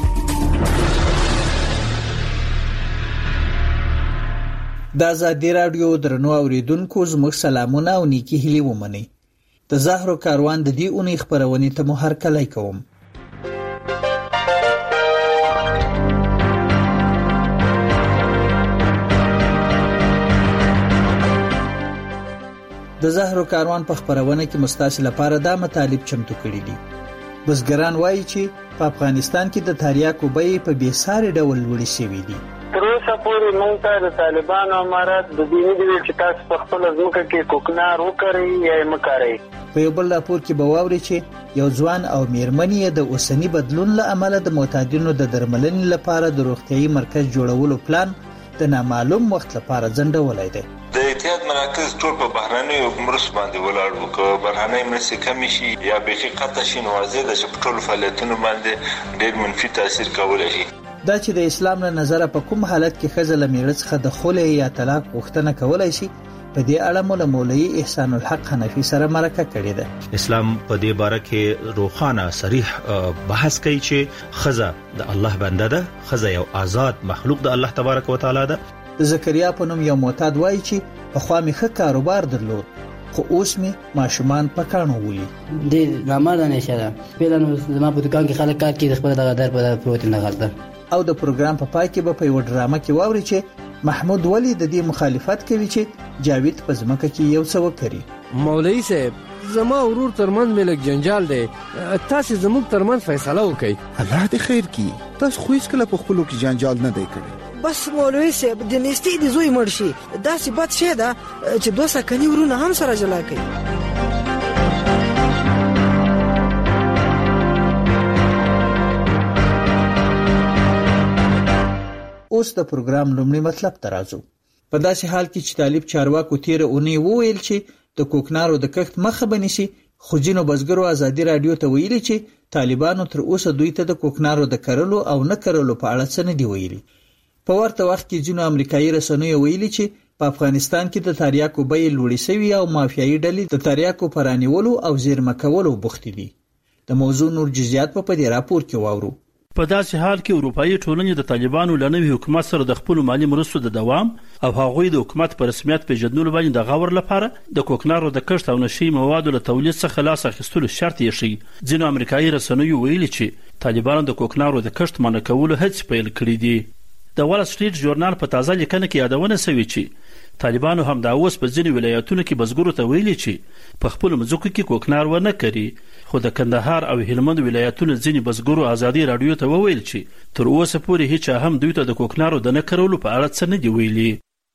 [SPEAKER 21] د آزادي رادیو درنو اوریدونکو زموږ سلامونه او نیکی هیلې ومنئ. د زهرو کاروان د دې اونۍ خبرونه ته مو هرکلی کوم. د زهرو کاروان په خبرونه کې مستاسل لپاره دا مطالب چمتو کړی دي. بزګران وایي چې په افغانستان کې د تریاکو بیې په بیساري ډول لوړې شوې دي.
[SPEAKER 16] تر اوسه پورې موږ ته د طالبانو امارات د دې نه دی چې تاسو په خپل ځمکه کې کوکنار وکړئ یا مکارئ.
[SPEAKER 21] په یو بل راپور کې به واوري چې یو ځوان او میرمنې د اوسنی بدلون له امله د معتادینو د درملنې لپاره د روغتيایي مرکز جوړولو پلان د نامعلوم وخت لپاره ځنډولای دی.
[SPEAKER 22] د اتحاد مراکز ټول په بهرنیو مرستو باندې ولاړ وو. که بهرنۍ مرستې کمې شي یا بېخي قطع شي نو واضح ده چې په ټولو فعالیتونو باندې ډېر منفي تاثیر کولی شي.
[SPEAKER 21] دا چې د اسلام له نظره په کوم حالت کې ښځه له میړه څخه د خلع یا طلاق غوښتنه کولی شي، په دې اړه مو له مولوي احسان الحق حنفي سره مرکه کړې ده.
[SPEAKER 23] اسلام په دې باره کې روښانه صریح بحث کوي چې ښځه د الله بنده ده، ښځه یو آزاد مخلوق د الله تبارک وتعالى ده.
[SPEAKER 21] زکریا په نوم یو معتاد وایي چې په خوا می ښه کاروبار درلود، خو اوس می ماشومان په کانو ولي
[SPEAKER 3] د راماده نشه ده پیلانو زما په دکان کې خلک کار کوي خپل دغه در په پروت نه غلطه.
[SPEAKER 21] او د پروګرام په پای کې به په یو ډرامه کې واوري چې محمود ولی د دې مخالفت کوي چې جاوید په ځمکه کې یو څه وکړي.
[SPEAKER 7] مولوی صاحب زما ورور ترمن ملک جنجال دی تاسو زموږ ترمن فیصله وکړئ.
[SPEAKER 8] الله دې خیر کړي. تاسو خو هیڅ کله په خپلو کې جنجال نه دی کړی.
[SPEAKER 24] بس مولوی صاحب د نيستي د زوی مرشي داسې بد شه ده چې 2 سکني ورونه هم سره جلا کوي.
[SPEAKER 21] اوس د پروګرام لومړی مطلب ترازو. په داسې حال کې چې طالب چارواکو تیر اونۍ وویل چې د کوکنارو د کښت مخه بنسي، خو ځینو بزګرو ازادي رادیو ته ویلي چې طالبانو تر اوسه دوی ته د کوکنارو د کرلو او نه کرلو په اړه څه نه دی ویلي. په ورته وخت کې ځینو امریکایي رسنیو ویلي چې په افغانستان کې د تریاکو بیې لوړې شوي او مافیایي ډلې د تریاکو پرانیولو او زیرمه کولو بوخت دي. د موضوع نور جزئیات په دې راپور کې واورو.
[SPEAKER 25] په داسې حال کې اروپאי ټولنې د طالبانو له نوي حکومت سره د خپل مالی مرستو د دوام او هغوی د حکومت په رسمیت پیژندلو باندې د غور لپاره د کوکنارو د کښت او نشي موادو له تولید څخه لاس اخیستلو شرط یې شي. ځینو امریکایي رسنیو ویلي چې طالبانو د کوکنارو د کښت منع کولو هڅې پیل کړې دي. د وال سټریټ ژورنال په تازه لیکنه کې یادونه شوې چې طالبانو هم دا اوس په ځینو ولایتونو کې بزګرو ته ویلي چې په خپل مځکو کې کوکنار ونه کړي، خو د کندهار او هلمند ولایتونو ځینې بزګرو ازادي رادیو ته وویل چې تر اوسه پورې هیڅ هم دوی ته د کوکنارو د نه کرلو په اړه څه نه دی ویلي.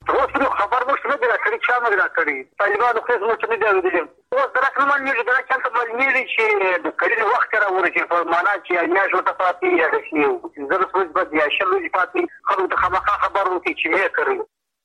[SPEAKER 26] خبر مو څه نه دی راکړی، چا نه راکړی، طالبانو خو څه نه دی ویلي. اوس درک نه مانځي دا چانته مانځي چې د کړي وخت راوړي چې په معنا چې یا شو ته پاتې یا شي زره څه بد یا شلو دي پاتې خبره ته خامخا خبر وکړي چې یې کړی.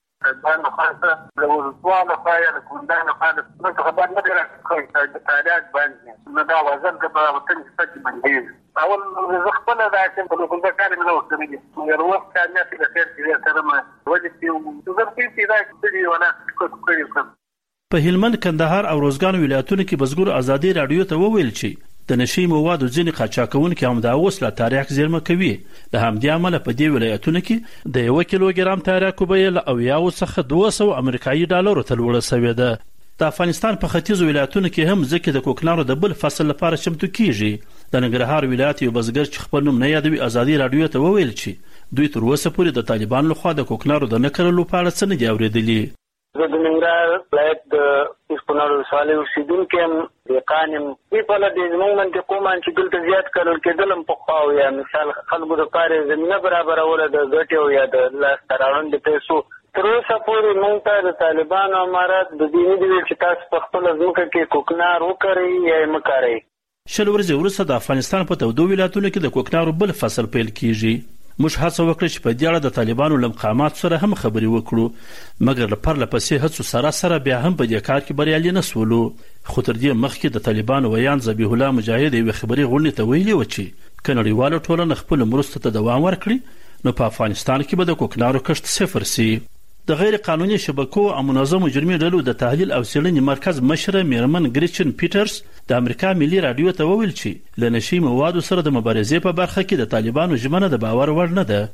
[SPEAKER 26] دا نو خاصه لو ځوانه خایا د کوندانه خاله څه خبر نه درکوي چې تاریخ باندې نو دا وزن د په وطن کې څه باندې اول زه خپل دا چې په کومه کار نه وکړم یو وخت کار نه فکر کړی سره ما وځي چې زه په دې راځي ولا کوم.
[SPEAKER 25] په هلمند، کندهار او روزګان ولایتونو کې بزګر ازادي رادیو ته وویل چې د نشي موادو ځینې قاچاقونکي هم دا اوس لا تاریخ زیرمه کوي. له همدې امله په دې ولایتونو کې د 1 کیلوګرام تاریخو بیه له 80 څخه 200 امریکایي ډالرو ته لوړه شوې ده. د افغانستان په ختیځو ولایتونو کې هم ځکه د کوکنارو د بل فصل لپاره چمتو کیږي. د ننګرهار ولایت یو بزګر چې خپل نوم نه یادوي ازادي رادیو ته وویل چې دوی تر اوسه پورې د طالبانو لخوا د کوکنارو د نه کرلو په اړه څه نه دي اورېدلي.
[SPEAKER 27] زه د ننګرهار ولایت د اسپونار ولسوالۍ اوسېدونکی یم، دهقان یم. دې پله د زموږ منطقو باندې چې دلته زیات کرل کېدل هم پخوا او یا مثال خلکو دپاره زمینه برابروله د ګټې او یا د لاسته راوړنې د پیسو. تر اوسه پورې موږ ته د طالبانو امارات د دې نه دي ویل چې تاسو په خپله ځمکه کې کوکنار وکرئ یا یې مه کاروئ.
[SPEAKER 25] 10 ورځې وروسته د افغانستان په تودو ولایتونو کې د کوکنارو بل فصل پیل کیږي. موږ هڅه وکړه چې په دې اړه د طالبانو له مقاماتو سره هم خبرې وکړو، مګر له پرله پسې هڅو سره بیا هم په دې کار کې بریالي نه شولو. خو تر دې مخکې د طالبانو ویان ذبیح الله مجاهد یوې خبري غونډې ته ویلي و چې که نړیواله ټولنه خپل مرستو ته دوام ورکړي نو په افغانستان کې به د کوکنارو کښت صفر سي. د غیر قانوني شبکو او منظمو جرمي ډلو د تحلیل او څېړنې مرکز مشره میرمن ګریچن پیټرز د امریکا ملي رادیو ته وویل چې له نشي موادو سره د مبارزې په برخه کې د طالبانو ژمنه د باور وړ نه ده.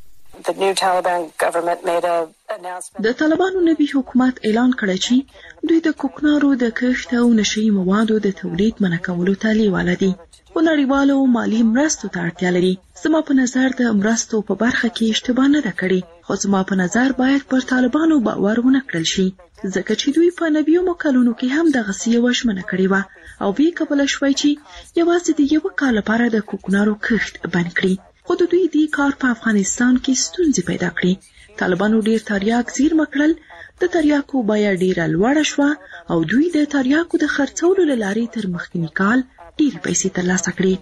[SPEAKER 28] د طالبانو نوي حکومت اعلان کړی چې دوی د کوکنارو د کښت او نشي موادو د تولید منع کولو ته لیواله دي، خو نړیوالو مالي مرستو ته اړتیا لري. زما په نظر د مرستو په برخه کې اشتباه نه ده کړې، خو زما په نظر باید پر طالبانو باور ونه کړل شي، ځکه چې دوی په 90 کلونو کې هم دغسې یوه ژمنه کړې وه او ویې کولی شوی چې یوازې د 1 کال لپاره د کوکنارو کښت بند کړي. خو د دوی دې کار په افغانستان کې ستونزې پیدا کړې. طالبانو ډیر تریاک زیرمه کړل، د تریاکو بیه ډیره لوړه شوه او دوی د تریاکو د خرڅولو له لارې تر مخکینی کال ډیرې پیسې ترلاسه کړې.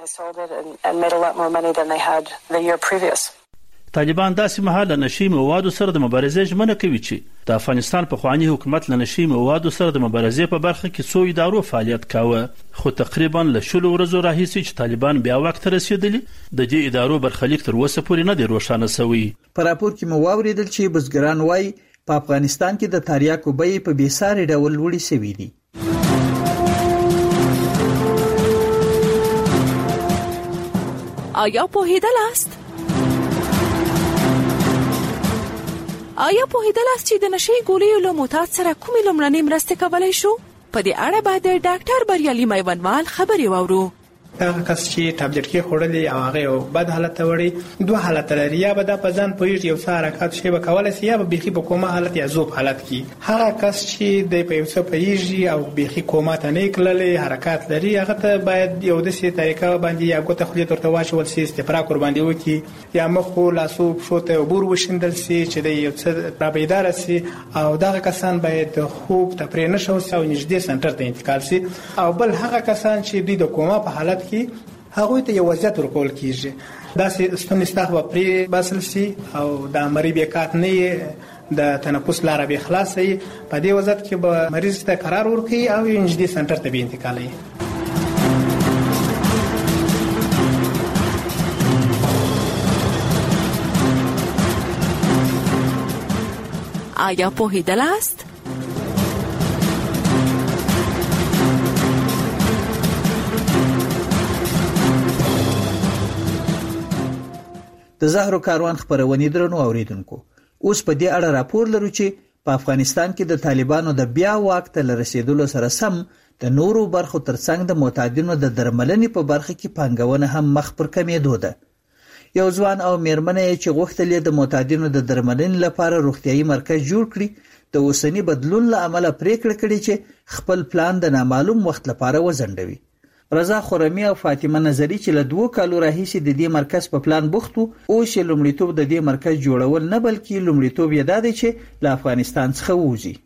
[SPEAKER 25] طالبان داسې مهال له نشي موادو سره د مبارزې ژمنه کوي چې د افغانستان پخواني حکومت له نشي موادو سره د مبارزې په برخه کې څو ادارو فعالیت کاوه، خو تقریبا له 10 ورځو راهیسې چې طالبان بیا واک ته رسېدلي د دې ادارو برخلیک تر اوسه پورې نه دی روښانه شوی.
[SPEAKER 21] په راپور کې مو واورېدل چې بزګران وایي په افغانستان کې د تریاکو بیې په بېساري ډول لوړې شوي دي.
[SPEAKER 12] آیا پوهیدلاست چې د نشي ګولیو له معتاد سره کومې لومړنۍ مرستې کولی شو؟
[SPEAKER 28] په دې اړه به د ډاکټر بریالي میوندوال خبرې واورو.
[SPEAKER 2] هغه کس چې ټابلیټ کې خوړلې او هغه یو بد حالت ته وړي، دوه حالت لري، یا به د پزان پویږي یو څه حرکت شي به کولای شي، یا به بيخي په کومه حالت یا ذوب حالت کې. هغه کس چې د پیوسه پویږي او بيخي کومه ته نه کړلې حرکت لري، هغه ته باید یو د سي طریقه باندې یا ګوته خلیه ترته واچول شي، استفراغ ور باندې وکي، یا مخ لاسو شوته وبور وشندل شي چې د یو څه را بیدار شي، او دغه کسان باید خوب تفریح نشو او نږدې سنټر ته انتقال شي. او بل هغه کسان چې د کومه په حالت کې هغه ته یو وضعیت ورکول کیږي، دا چې ستونی ستغه پرې باسل شي او د مریض بیکات نه د تنفس لاره به خلاصي، په دې وضعیت کې به مریض ته قرار ورکړي او نږدې سنټر ته به انتقالي.
[SPEAKER 28] آیا پوهیدلاست؟
[SPEAKER 21] د زهرو کاروان خبرونې درنو اوریدونکو، اوس په دې اړه راپور لرو چې په افغانستان کې د طالبانو د بیا واک ته رسیدلو سره سم د نورو برخو ترڅنګ د معتادینو د درملنې په برخه کې پانګونه هم مخ پر کمېدو ده. یو ځوان او میرمنه چې غوښتل د معتادینو د درملنې لپاره روغتيایي مرکز جوړ کړي، د اوسنی بدلون له امله پریکړه کړې چې خپل پلان د نامعلوم وخت لپاره وځنډوي. رضا خرمی او فاطمه نظری چې له 2 کالو راهیسې د دې مرکز په پلان بوختو، او چې لومړیتوب د دې مرکز جوړول نه بلکې لومړیتوب یې دا دی چې له افغانستان څخه ووځي.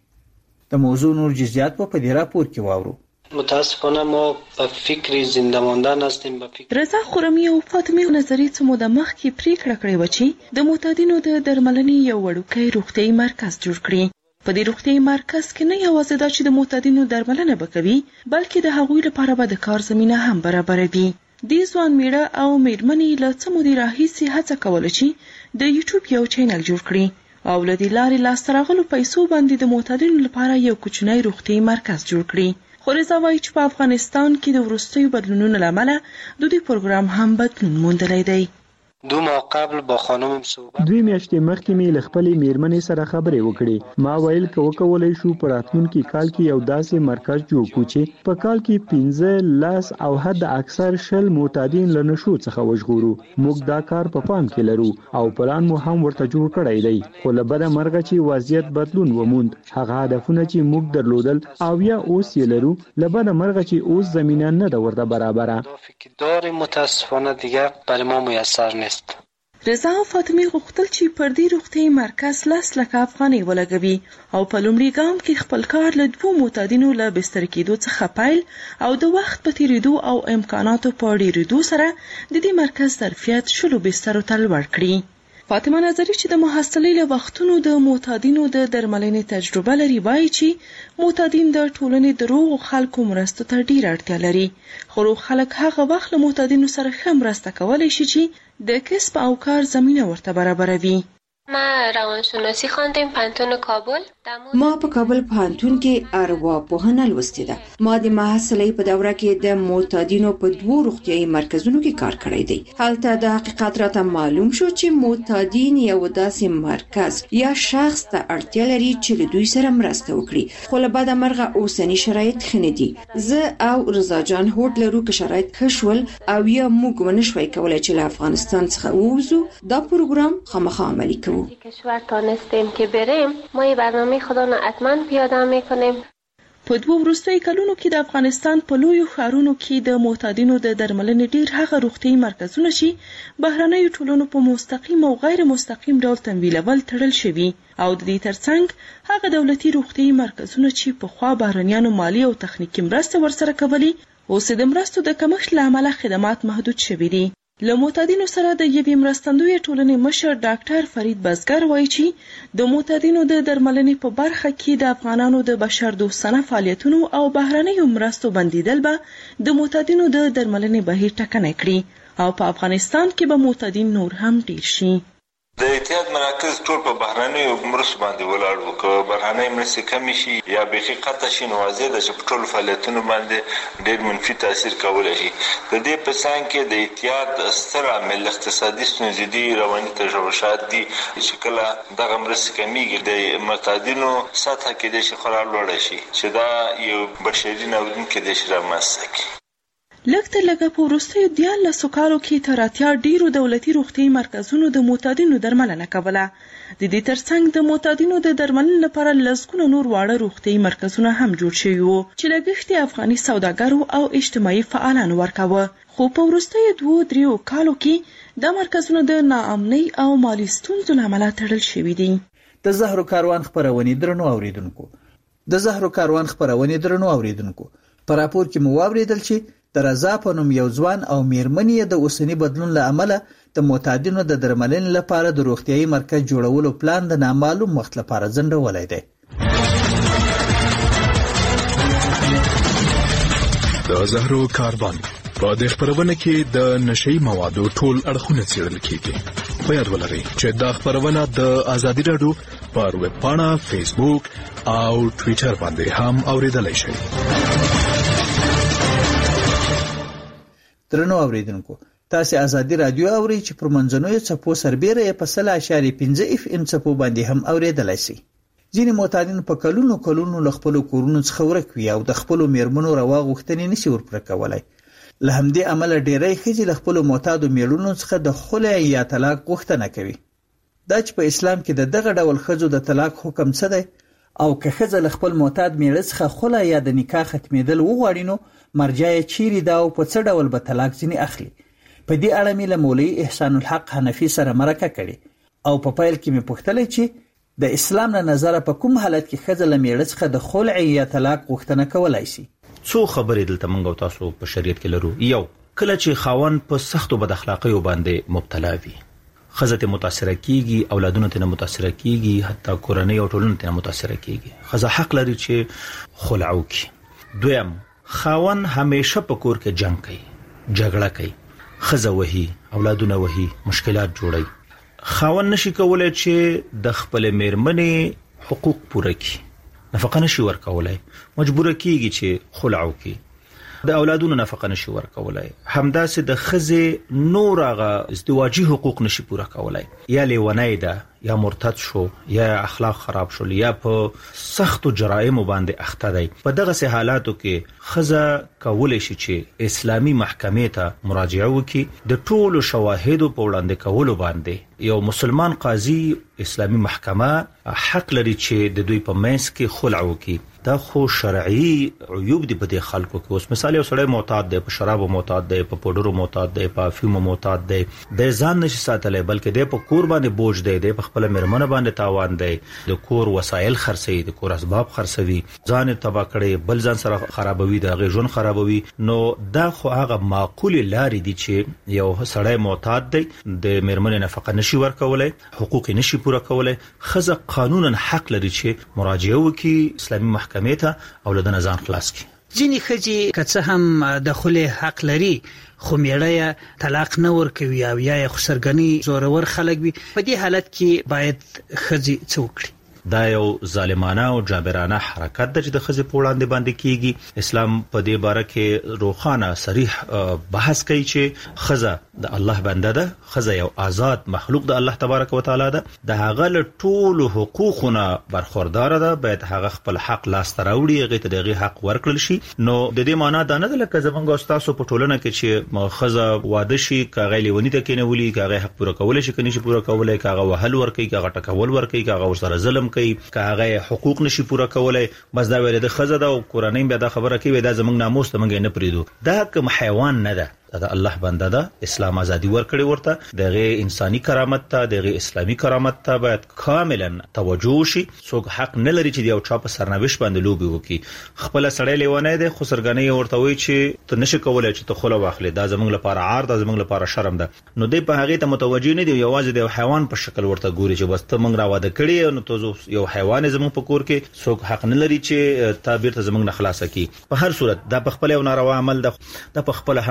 [SPEAKER 21] د موضوع نور جزئیات په دې راپور کې واورو.
[SPEAKER 5] متاسفانه ما په فکر زنده ماندن هستیم.
[SPEAKER 28] رضا خرمی او فاطمه نظری څه موده مخکې پریکړه کړې و چې د معتادینو د درملنې یو وړوکی روغتیایي مرکز جوړ کړي. په دې روغتیایي مرکز کې نه یوازې دا چې د معتادینو درملنه وکوي، بلکې د هغوی لپاره به د کار زمينه هم برابروي. دې ځوان میړه او میرمنې له څه مودې راهیسې هڅه کوله چې د یوټیوب یو چینل جوړ کړي او له دې لارې لاسته راغلو پیسو باندې د معتادینو لپاره یو کوچنی روغتیایي مرکز جوړ کړي. خو رضا وایي چې په افغانستان کې د وروستیو بدلونونو له امله د دوی پروګرام هم بدلون موندلی دی.
[SPEAKER 5] 2 ماه قبل با خانم صحبت
[SPEAKER 6] 2 میاشتې مخکې مې له خپلې میرمنې سره خبرې وکړې. ما ویل که وکولای شو په راتلونکي کال کې یو داسې مرکز جوړ کړو چې په کال کې 15 او حد اکثر 20 معتادین له نشو څخه وژغورو. موږ دا کار په پام کې لرو او پلان مو هم ورته جوړ کړی دی. خو له بده مرغه چې وضعیت بدلون وموند، هغه هدفونه چې موږ درلودل او یا اوس یې لرو، له بده مرغه چې اوس زمینه نه ده ورته برابره.
[SPEAKER 5] داریم متاسفانه دیگه برای ما میسر نیست.
[SPEAKER 28] رضا او فاطمه غوښتل چې پر دې روغتیایي مرکز 10 لکه افغانۍ ولګوي او په لومړي ګام کې خپل کار له 2 معتادینو له بستر کېدو څخه پیل او د وخت په تیریدو او امکاناتو په ډېرېدو سره د دې مرکز ظرفیت 10 بسترو ته لوړ کړي. فاطمه نظری چې د محصلۍ له وختونو د معتادینو د درملنې تجربه لري، وایي چې معتادین د ټولنې د روغو خلکو مرستو ته ډېره اړتیا لري، خو روغ خلک هغه وخت له معتادینو سره ښه مرسته کولی شي چې د کسب او کار زمینه ورته برابروي.
[SPEAKER 9] ما روانشناسی خواندم پانتون کابل.
[SPEAKER 10] ما په کابل پانتون کې ارواپوهنه لوستې ده. ما د محصلۍ په دوره کې د معتادینو په 2 روغتیایي مرکزونو کې کار کړی دی. هلته د حقیقت راته معلوم شو چې معتادین یو داسې مرکز یا شخص ته اړتیا لري چې له دوی سره مرسته وکړي، خو له بده مرغه اوسنی شرایط ښه نه دي. زه او رضا جان هوډ لرو که شرایط ښه شول او یا موږ ونشوای کولی چې له افغانستان څخه ووځو، دا پروګرام خامخا عملي کوو.
[SPEAKER 9] کشور تانستیم که بریم، ما این برنامه خدا را حتما پیاده میکنیم.
[SPEAKER 28] په 2 وروستیو کلونو کې د افغانستان په لویو ښارونو کې د معتادینو د درملنې ډېر هغه روغتیایي مرکزونه چې بهرنیو ټولنو په مستقیم او غیر مستقیم ډول تمویلول تړل شوي او د دې ترڅنګ هغه دولتي روغتیایي مرکزونه چې پخوا بهرنیانو مالی او تخنیکي مرسته ورسره کولې، اوس د مرستو د کمښت له امله خدمات محدود شوي دي. له معتادینو سره د یوې مرستندویه ټولنې مشر ډاکټر فرید بزګر وایي چې د معتادینو د درملنې په برخه کې د افغانانو د بشردوستانه فعالیتونو او بهرنیو مرستو بندیدل به د معتادینو د درملنې بهیر ټکنی کړي او په افغانستان کې به معتادین نور هم ډیر شي.
[SPEAKER 22] د احتیاط مراکز ټول په بهرنیو مرستو باندې ولاړ وو. که بهرنۍ مرستې کمې شي یا بیخي قطع شي نو واضح ده چې په ټولو فعالیتونو باندې ډېر منفي تاثیر کولی شي. د دې په څنګ کې د احتیاط ستر عامل اقتصادي ستونزې دي، رواني تشوشات دي چې کله دغه مرستې کمیږي د معتادینو سطحه کېدای شي خورا لوړه شي چې دا یو بشري ناورین کېدای شي رامنځته کړي.
[SPEAKER 28] لږ تر لږه په وروستیو 14 کالو کې تر اتیا ډیرو دولتي روغتیايي مرکزونو د معتادینو درملنه کوله. د دې ترڅنګ د معتادینو د درملنې لپاره لږ نور واړه روغتیايي مرکزونه هم جوړ شوي وو چې لګښت افغاني سوداګرو او اجتماعي فعالانو ورکاوه. خو په وروستیو 2-3 کالو کې د مرکزونو د ناامنۍ او مالي ستونزو له امله تړل شوي دي.
[SPEAKER 21] د زهرو کاروان خپرونې درنو اوریدونکو په راپور کې مو واوریدل چې د رضا په نوم یو ځوان او میرمنې د اوسنی بدلون له امله د معتادینو د درملنې لپاره د روغتیايي مرکز جوړولو پلان د نامعلوم وخت لپاره ځنډولی دی.
[SPEAKER 4] د زهرو کاروان په دې خپرونه کې د نشئی موادو ټول اړخونه څېړل کیږي. په یاد ولرئ چې دا خپرونه د ازادي راډیو پر ویب پاڼه، فیسبوک او ټویټر باندې هم اوریدلای شئ.
[SPEAKER 21] درنو اوریدونکو، تاسو ازادي رادیو اورئ چې پر منځنوي څپو سربېره په 0.5 FM څپو باندې هم اوریدلای شئ. ځینې معتادین په کلونو له خپل کورونو څخه ورک وي او د خپل میرمنو روا غوښتنې نشي ورپوره کولای. له همدې امله ډېری ښځې له خپل معتادو میړونو څخه د خلع یا طلاق غوښتنه کوي. دا چې په اسلام کې د دغه ډول ښځو د طلاق حکم څه دی او که ښځه له خپل معتاد میړه څخه خلع یا د نکاح ختمېدل وغواړي نو مرجع یې چیرې ده او په څه ډول به طلاق ځینې اخلي. په دې اړه مې له مولوي احسان الحق حنفي سره مرکه کړې او په پیل کې مې پوښتلی چې د اسلام له نظره په کوم حالت کې ښځه له میړه څخه د خلع یا طلاق غوښتنه کولی شي.
[SPEAKER 23] څو خبرې دلته موږ او تاسو په شریعت کې لرو. یو، کله چې خاوند په سختو بد اخلاقیو باندې مبتلا وي، ښځه ته متاثره کیږي، اولادونه ته متاثره کیږي، حتی کورنۍ او ټولنه ته متاثره کیږي، ښځه حق لري چې خلع وکړي. دویم، خاوند همیشه په کور کې جنگ کوي، جګړه کوي، ښځه وهي، اولادونه وهي، مشکلات جوړوي. خاوند نشي کولای چې د خپل میرمنې حقوق پوره کړي، نفقه نشي ورکولای، مجبور کیږي چې خلع وکړي. د اولادونو نفقه نشي ورکولای، همداسې د ښځې نور هغه ازدواجي حقوق نشي پوره کولای. یا لیونی ده، یا مرتد شو، یا اخلاق خراب شول، یا په سختو جرائمو باندې اخته دی. په دغه حالاتو کې ښځه کولی شي چې اسلامي محکمې ته مراجعه وکړي. د ټولو شواهدو په وړاندې کولو باندې یو مسلمان قاضي، اسلامي محکمه حق لري چې د دوی په منځ کې خلع وکړي. دا خو شرعي عیوب دي په دې خلکو کې. اوس مثال یو سړی معتاد دی، په شرابو معتاد دی، په پوډرو معتاد دی، په افیمو معتاد دی، د ځان نشي ساتلی، بلکې دی په کور باندې بوج دی، دی په خپل میرمنه باندې تاوان دی، د کور وسایل خرڅوي، د کور اسباب خرڅوي، ځان تبا کړي، بل ځان سره خرابوي، د هغې ژوند خرابوي. نو دا خو هغه معقولې لارې دي چې یو سړی معتاد دی، د میرمنې نفقه نشي ورکولی، حقوق نشي پوره کولی، ښځه قانونا حق لري چې مراجعه وکړي اسلامي محکمې ته او له دنه ځان خلاص کړي.
[SPEAKER 11] ځینې ښځې که څه هم د خلع حق لري خو میړه یې طلاق نه ورکوي او یا یې خسرګني زورور خلک وي، په دې حالت کې باید ښځې څه وکړي؟
[SPEAKER 23] دا یو ظالمانه او جابرانه حرکت ده چې د ښځې په وړاندې باندې کیږي. اسلام په دې باره کې روښانه صریح بحث کوي چې ښځه د الله بنده ده، ښځه یو آزاد مخلوق د الله تبارک وتعالی ده، د هغه له ټولو حقوقونه برخورداره ده، باید هغه خپل حق لاسته راوړي، هغې ته د هغې حق ورکړل شي. نو د دې معنا دا نه ده لکه زموږ او ستاسو په ټولنه کې چې ښځه واده شي، که هغې لیوني ته کېنولي، که هغې حق پوره کولی شي، که نشي پوره کولی، که هغه وهل ورکوي، که هغه ټکول ورکوي، که هغه ورسره ظلم کوي، که هغه حقوق نشي پوره کولای، بس دا ویل د ښځه ده او کورنۍ بیا دا خبره کوي دا زموږ ناموس ته موږ نه پرېږدو. دا کوم حیوان نه ده، دا د الله بنده ده. اسلام ازادي ورکړې ورته، دغه انساني کرامت ته، دغه اسلامي کرامت ته باید کاملا توجه شي. څوک حق نه لري چې یو چا په سرنوشت باندې لوبي وکړي. خپل سړی لیونی دی خو سرګنۍ ورته وایي چې ته نشي کولای چې ته خلع واخلې، دا زموږ لپاره عار ده، زموږ لپاره شرم ده. نو دی په هغې ته متوجه نه دی، یوازې د حیوان په شکل ورته ګوري چې بس ته موږ راواده کړي نو ته یو حیوان زموږ په کور کې، څوک حق نه لري چې تا بیرته زموږ نه خلاصه کړي. په هر صورت دا په خپل یو ناروا عمل ده، دا په خپل هم د انسان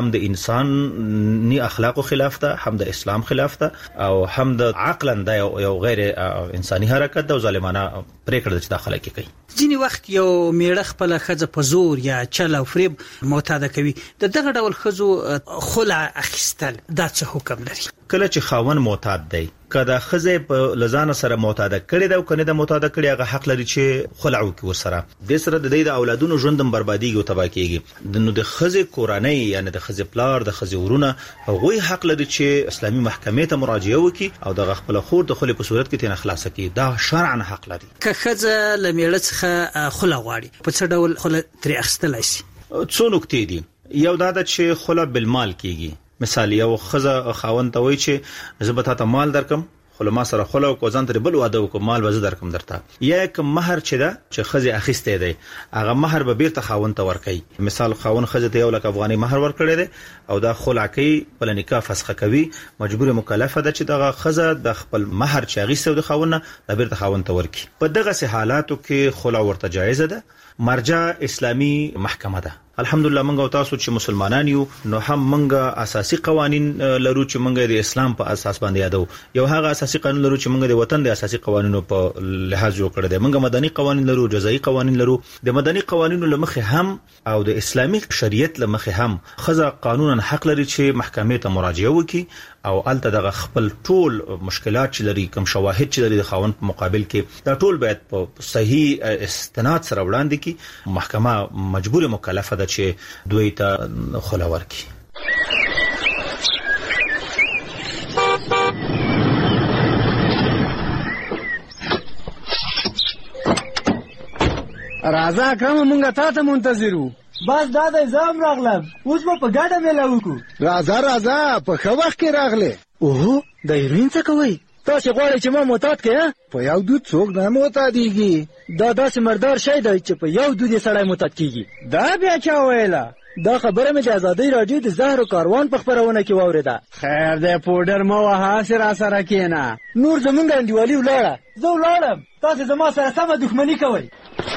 [SPEAKER 23] انساني اخلاقو خلاف ده، هم د اسلام خلاف ده او هم د عقلا د یو غیر انساني حرکت ده او ظالمانه پریکړه چې داخله کې کوي.
[SPEAKER 11] ځینی وخت یو میړه خپل خزه په زور یا چل او فریب معتاد کوي. د دغه ډول خزو خلع اخیستل دا څه حکم لري؟
[SPEAKER 23] کله چې خاون معتاد دی، کله خزه په لزان سره معتاد کړي دا او کنه د معتاد کړي هغه حق لري چې خلع وکړي ورسره. د سره د دې د اولادونو ژوندم بربادیږي او تباہ کیږي. نو د خزه کورنۍ یعنی د خزه پلار د خزه ورونه هغه حق لري چې اسلامي محکمې ته مراجعه وکړي او د خپل خور د خلې په صورت کې تنه خلاص کړي. دا شرعاً حق لري.
[SPEAKER 11] که خزه لمیړه څخه خلع غواړي په څه ډول خلع ترې اخیستلای شي؟
[SPEAKER 23] څو نکتې دي. یو دا چې خلع بالمال کیږي. مثال یو خزه خاوند ته وایي چې زه به تاسو مال درکم، خو ما سره خلو کو ځان تر بل واده وکم مال وزه درکم درته. یا کوم مہر چې دا چې خزه اخیسته دی هغه مہر به بیرته خاوند ته ورکړي. مثال خاوند خزه ته 1 لک افغاني مہر ورکړي دی او دا خلع کوي په نکاح فسخ کوي، مجبور مکلفه ده چې دا خزه د خپل مہر چې اخیسته د خاوند نه بیرته خاوند ته ورکړي. په دغه سه حالاتو کې خلع ورته جایز ده. مرجع اسلامی محکمه ده. الحمدلله منګه او تاسو چې مسلمانان یو نو هم منګه اساسي قوانين لرو چې منګه د اسلام په اساس باندې یادو. یو هغه اساسي قانون لرو چې منګه د وطن د اساسي قوانینو په لحاظ جوړ کړی دی. منګه مدني قوانين لرو، جزائي قوانين لرو. د مدني قوانینو لمخه هم او د اسلامي شریعت لمخه هم خزه قانونا حق لري چې محکمې ته مراجعه وکړي او الته دغه خپل ټول مشکلات چې لري، کوم شواهد چې لري د خاوند په مقابل کې دا ټول باید په صحیح استناد سره وړاندې کی. محکمه مجبور مکلفه ده چې دوی ته خلع ورکړي.
[SPEAKER 1] راځه کوم مونږه تاسو منتظرو.
[SPEAKER 24] بس دا د زام راغلم، اوس په ګډه مېله وکړو.
[SPEAKER 1] راځه په ښه وخت کې راغله.
[SPEAKER 24] اوه د هیروین څه کوي؟ تاسو غواړئ چې ما معتاد کړئ؟
[SPEAKER 1] په یو دود څوک نه معتادیږي.
[SPEAKER 24] دا داسې مردار شی دی چې په یو دود یې سړی معتاد کیږي.
[SPEAKER 1] دا بیا چا ویله؟
[SPEAKER 24] دا خبره مې د ازادۍ راډیو د زهر کاروان په خبرونه کې واورېده.
[SPEAKER 1] خیر دی پودر مه وهه، هسې راسره کښېنه.
[SPEAKER 24] نور زمونږ انډیوالي ولاړه، زه ولاړم، تاسو زما سره سمه دښمني کوئ.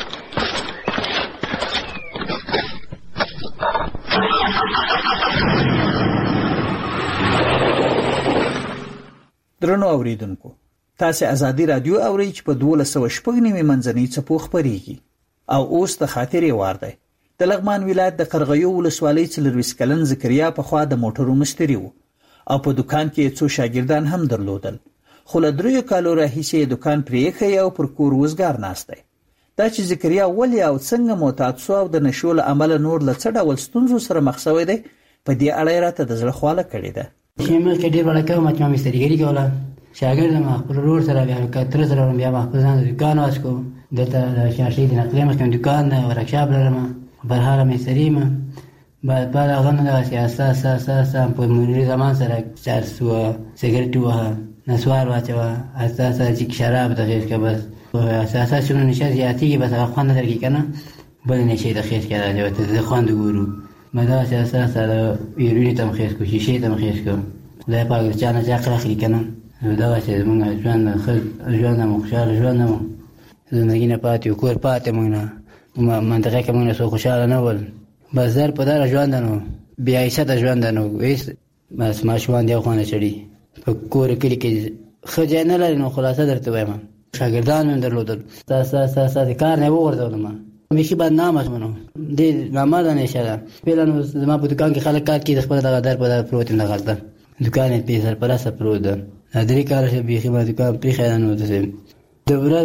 [SPEAKER 21] درنو اوریدونکو، تاسو ازادي رادیو اورئ چې په 1290 منځنۍ څپو خبريږي او اوس د خاطرې وار دی. د لغمان ولایت د قرغیو ولسوالۍ 24 کلن ذکریا په خوا د موټرو مشتری وو او په دکان کې څو شاګردان هم درلودل. خو له 3 کالو راهیسې دکان پرېښی او پر کور وزګار ناست دی. دا چې ذکریا ولې او څنګه معتاد شو او د نشو له امله نور له څه ډول ستونزو سره مخ شوی دی، په دې اړه راته د زړه خواله کړې ده.
[SPEAKER 3] شیمه کې ډېر وړه کوم چې ما مستریګری کوله، شاګرد ما خپل ورور سره بیا کتر سره بیا ما خپل ځان دکان واسکو. دلته شاشې د نقلې مخکې دکان نه ورکشاپ لرم، برهاله مستری ما بعد هغه نه سیاست په مونږ زمان سره چارسو سیګریټ وه نسوار واچوه اساسا چې شراب د خیر کې بس اساسا شنو نشه زیاتی بس هغه خوند درکې کنه بل نشه د خیر کې راځي ته خوند ګورو مدا اساسا سره یوري ته مخېس کو شیشه ته مخېس کو دا پاک ځان ځا اخلي کنه دا چې موږ ژوند مو خوشاله ژوند مو زندګی نه پاتې کور پاتې موږ نه منطقه کې موږ سو خوشاله نه ول بس در په دار ژوند نو بیا یې ست ژوند نو وېس بس ما شوان دی خو نه چړي په کور کې کې خځه نه لري نو خلاصه درته وایم شاګردان من درلودل تاسو کار نه وګورځول ما مې باندې نامه منو دې نامه نه نشه پیلانو زما په دکان کې خلک کار کوي خپل دغه در په در پروت نه غلطه دکان په سر پر اسه پروت ده درې کار شه بيخي ما دکان په خیانت وته دوباره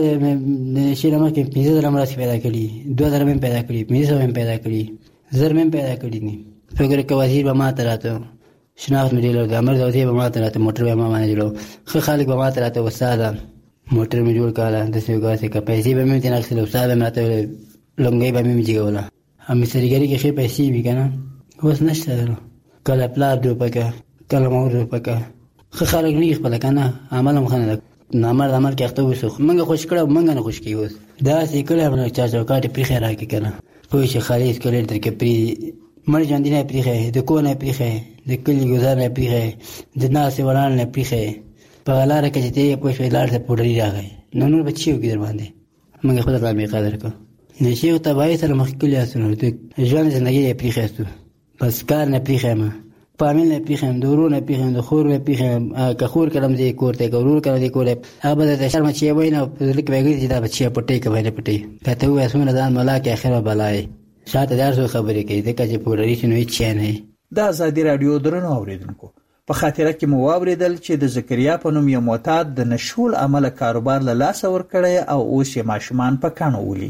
[SPEAKER 3] د شیرما کې 15 درم راځي پیدا کړی 2 درم پیدا کړی 15 درم پیدا کړی زر مې پیدا کړی ني فکر کې وزیر به ما تراته شناخت مې له امر دوی به ما تراته موټر به ما باندې جوړو خو خالق به ما تراته وساده موټر مې جوړ کاله د سیګار څخه پیسې به مې تنه خپل استاد مې راته لنګي به مې جوړوله هم سریګری کې خې پیسې وی کنه اوس نشته کله پلا دو پکا کله مور پکا خو خالق نه خپل کنه عمل مخنه نامر عمل کې اخته وسو منګه خوش کړه منګه نه خوش کیوس دا سې کله باندې چا چوکاټ پری خیره کې کنه پوه شي خالص کله تر کې پری مر جان دی نه پری خې د کو نه پری خې د کلی گزار نه پری خې د ناس وران نه پری خې په لار کې چې په شوي لار ته پوډري راغی نو بچیو کې در باندې منګه خدای تعالی قدر کو نشي ته وای سره مخکلي اسنو ته ژوند زندگی پری خېستو بس کار نه پری خې ما فامیل نه پیخم دورو نه پیخم د خور نه پیخم که خور کلم دې کوړته ګورور کړه دې کوړه هغه د شرم چې وینه لیک وګړي چې دا بچي پټي کوي نه پټي کته وې اسونه ځان ملاک اخره بلای شاته درسو خبرې کوي د کچې پوډري شنو هیڅ نه.
[SPEAKER 21] د ازادي رادیو درنو اوریدونکو په خاطره کې مو واوریدل چې د زکریا په نوم یو معتاد د نشول عمله کاروبار له لاس ور کړی او اوس یې ماشومان په کانو ولي.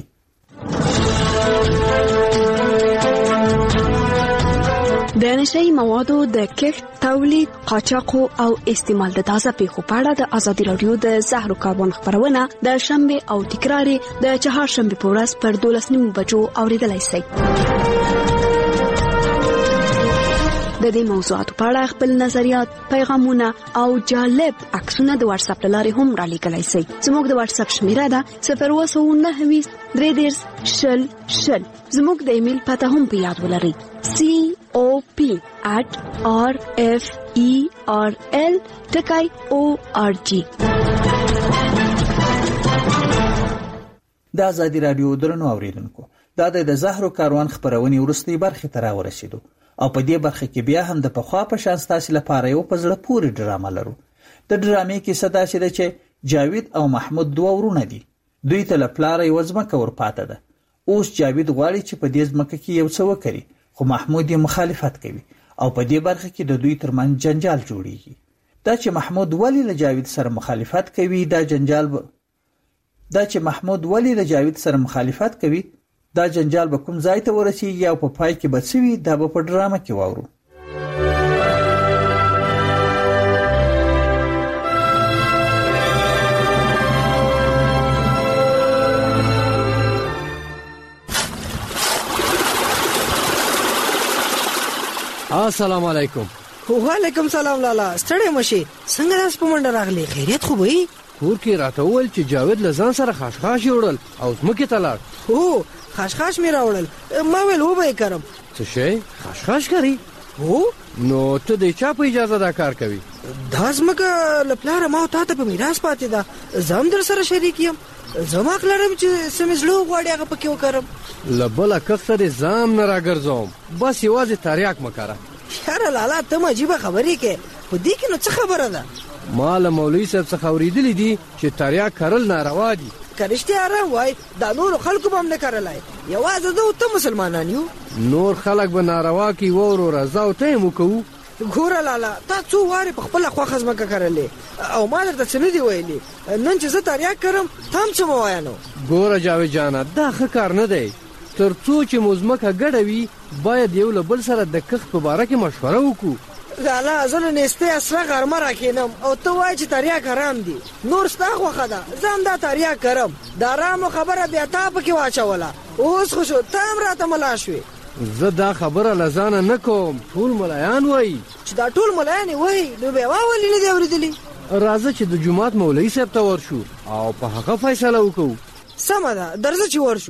[SPEAKER 13] د نشئی موادو د کښت، تولید، قاچاق او استعمال د تازه پیښو په اړه د ازادي رادیو د زهرو کاربن خبرونه د شنبه او تکراری د چهارشنبه په ورځ پر 12:30 بجو اوریدلای شئ. د دې موضوعاتو په اړه خپل نظریات، پیغامونه او جالب عکسونه د واتس اپ لارې هم را لیږلی شئ. زموږ د واتس اپ شمیره ده 029 33 زموږ د ایمیل پته هم په یاد ولرئ COP@RFERL.org.
[SPEAKER 21] د ازادي رادیو درنو اوریدونکو دا د زهرو کاروان خبرونې ورستۍ برخه ته راورسېدو او په دې برخه کې بیا هم د پخوا په شان ستاسو لپاره یو په زړه پورې ډرامه لرو. د ډرامې کې صدا شته چې جاوید او محمود دوه ورونه دي. دوی ته لپاره یو ځمکه ورپاته ده. اوس جاوید غواړي چې په دې ځمکه کې یو څه وکړي، خو محمود یې مخالفت کوي او په دې برخه کې د دوی ترمنځ جنجال جوړیږي. دا چې محمود ولی له جاوید سره مخالفت کوي دا جنجال به کوم ځای ته ورسیږي او په پای کې به څه وي دا به په ډرامه کې واورو.
[SPEAKER 7] السلام علیکم.
[SPEAKER 24] وعلیکم سلام لالا. ستړی مشي څنګه داس په منډه راغلی؟ خیریت خو به
[SPEAKER 7] کور کې راته ول چې جاوید لزان سره خاشخاش وړل او زمکه تلاړ.
[SPEAKER 24] هو خاشخاش می راوړل. ما ویل و به کرم.
[SPEAKER 7] څه شي خاشخاش کوي؟ هو نو ته د چا په اجازه دا کار کوي؟
[SPEAKER 24] دا زمکه لپاره ما ته په میراث پاتې ده. زم در سره شریک یم. زما خلرم چې سمزلو غواړي هغه پکې وکړم.
[SPEAKER 7] لبل کخره زام نه راګرځوم. بس یوازې تاریاک مکاره.
[SPEAKER 24] یاره لالا ته مجيبه خبرې کې په دې کې نو څه خبره ده؟
[SPEAKER 7] مال مولوی صاحب څخه اوریدلې دي چې تاریاک کرل ناروا دي.
[SPEAKER 24] کرشته را وای دا نور خلکو به هم نه کارلای. یوازې زه او ته مسلمانان یو.
[SPEAKER 7] نور خلک به ناروا کی وورو رضا او ته مو کو.
[SPEAKER 24] ګور لالا تا څو واره په خپل خوا خزمکه کړلې او ما درته څه نه دی ویلي. نن چې زه تاریاک کرم تام څه مو وایانو.
[SPEAKER 7] ګور جاوید جانا دا ښه کار نه دی. ترڅو چې مزمکه ګډوي باید یو له بل سره د کښت په اړه کې مشوره وکړو.
[SPEAKER 24] لالا زه نهسته اصله غرمه راکینم او ته وای چې تاریاک حرام دي. نور ستا خوخه ده زم دا تاریاک کرم. دا رامو خبره بیا تا پکې واچوله. اوس خو شو تام راته ملا شوې.
[SPEAKER 7] زه دا خبره لزانه نکوم. ټول ملایان وای
[SPEAKER 24] چې دا ټول ملایان وای نو به واولې نه دی اوریدلی.
[SPEAKER 7] راځه چې د جمعات مولوی صاحب ته ورشو او په هغه فیصله وکړو.
[SPEAKER 24] سمه ده درځه چې ورشو.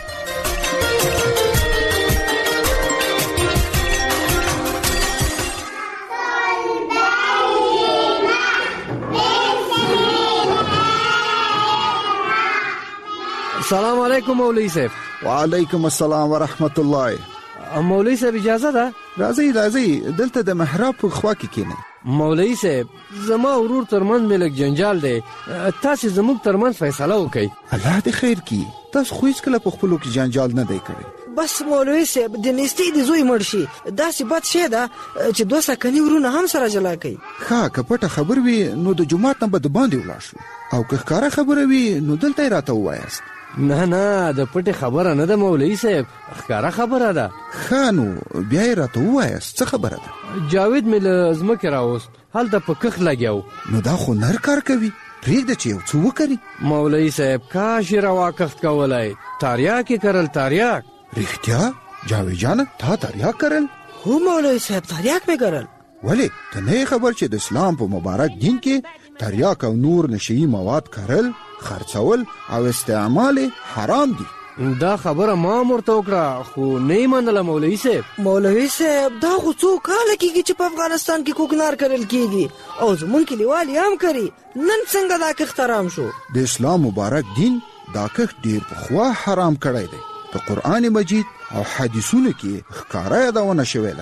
[SPEAKER 7] السلام علیکم مولوی صاحب.
[SPEAKER 8] وعلیکم السلام ورحمت الله.
[SPEAKER 7] مولوی صاحب اجازه ده؟
[SPEAKER 8] راځي دلته د محراب په خوا کې کینئ.
[SPEAKER 7] مولوی صاحب زما ورور ترمن ملک جنجال دی. تاسو زموږ ترمن فیصله وکړئ.
[SPEAKER 8] الله دې خیر کړي. تاسو خو هیڅ کله په خپلو کې جنجال نه دی کړی.
[SPEAKER 24] بس مولوی صاحب د نيستي د زوی مرشي داسې بد شه ده چې دوه سکني ورونه هم سره جلا کوي.
[SPEAKER 8] ښه کپټه خبر وي نو د جمعات نه بد باندې ولاړ شو او که ښکارا خبره وي نو دلته راته وایاست.
[SPEAKER 7] نه د پټه خبره نه ده مولوی صاحب، ښکارا خبره ده.
[SPEAKER 8] خانو بیا راته وایاست څه خبره ده؟
[SPEAKER 7] جاوید مل زمکه راوست هلته په کخ لګیاو.
[SPEAKER 8] نو دا خو نر کار کوي. پرېږده چې یو څه وکړي.
[SPEAKER 7] مولوی صاحب کاش رواکخت کولای. تاریاک کرل تاریاک.
[SPEAKER 8] رښتیا جاوید جان تا تاریاک کرل؟
[SPEAKER 24] هو مولوی صاحب تاریاک مې کرل.
[SPEAKER 8] ولی ته نه خبر چې د اسلام په مبارک دین کې تاریاک او نور نشئی مواد کرل، خرڅول او استعمال حرام دي.
[SPEAKER 7] دا خبره ما مرته وکړه خو نه منله مولوی صاحب.
[SPEAKER 24] مولوی صاحب دا خو څو کال کېږي چې په افغانستان کې کوکنار کرل کېږي او زمونږ کلیوال هم کوي. نن څنګه دا کښت حرام شو؟
[SPEAKER 8] د اسلام مبارک دین دا کښت ډیر پخوا حرام کړی دی. په قرآن مجید او حدیثونو کې ښکارا یادونه شوې ده.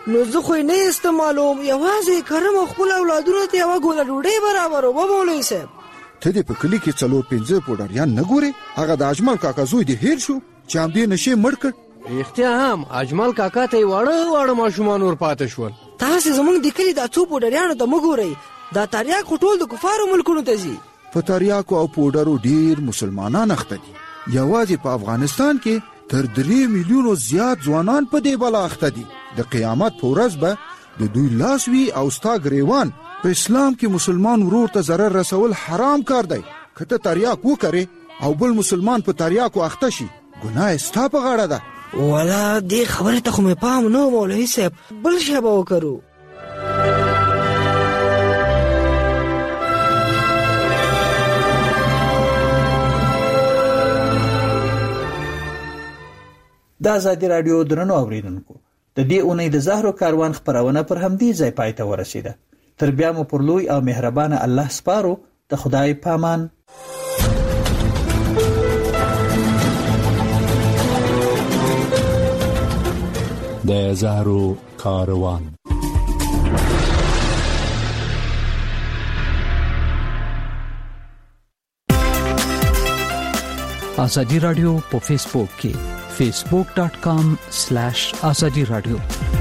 [SPEAKER 24] نو زه خو نه استعمالوم، یوازې کرم خپل اولادونو ته یو ګوله ډوډۍ برابر و مولوي صاحب.
[SPEAKER 8] ته دې په کلی کې 4-5 پوډریان نه ګوري؟ هغه د اجمل کاکا زوی دی هیر شو چې هم دې نشي مړ کړ.
[SPEAKER 7] اختیا هم اجمل کاکا ته وړه ماشومان ور پاتې شول.
[SPEAKER 24] تاسو زمونږ د کلی د څو پوډریانو ته مګورئ، دا تریاک ټول د کفارو ملکونو ته ځي.
[SPEAKER 8] په تریاکو او پوډرو ډیر مسلمانان اخته دي. یوازې په افغانستان کې تر 3 میلیونو زیات ځوانان په دې بلا اخته دي. د قیامت په ورځ به د دوی لاس وي او ستا ګریوان. په اسلام کې مسلمان ورور ته ضرر رسول حرام کار دی. که ته تریاک وکړې او بل مسلمان په تریاکو اخته شي، ګناه ستا په غاړه ده.
[SPEAKER 24] ولا دې خبره ته خو مې پام نه مولوي صاحب، بل شی به وکړو.
[SPEAKER 21] د ازادي رادیو درنو اوریدونکو، د دې اونۍ د زهرو کاروان خبرونه پر همدې ځای پای ته ورسیده. تر بیا مو پر لوی او مهربان الله سپارو. د خدای پامان.
[SPEAKER 14] د زهرو کاروان.
[SPEAKER 15] ازادي رادیو په فیسبوک کې facebook.com/azadi radio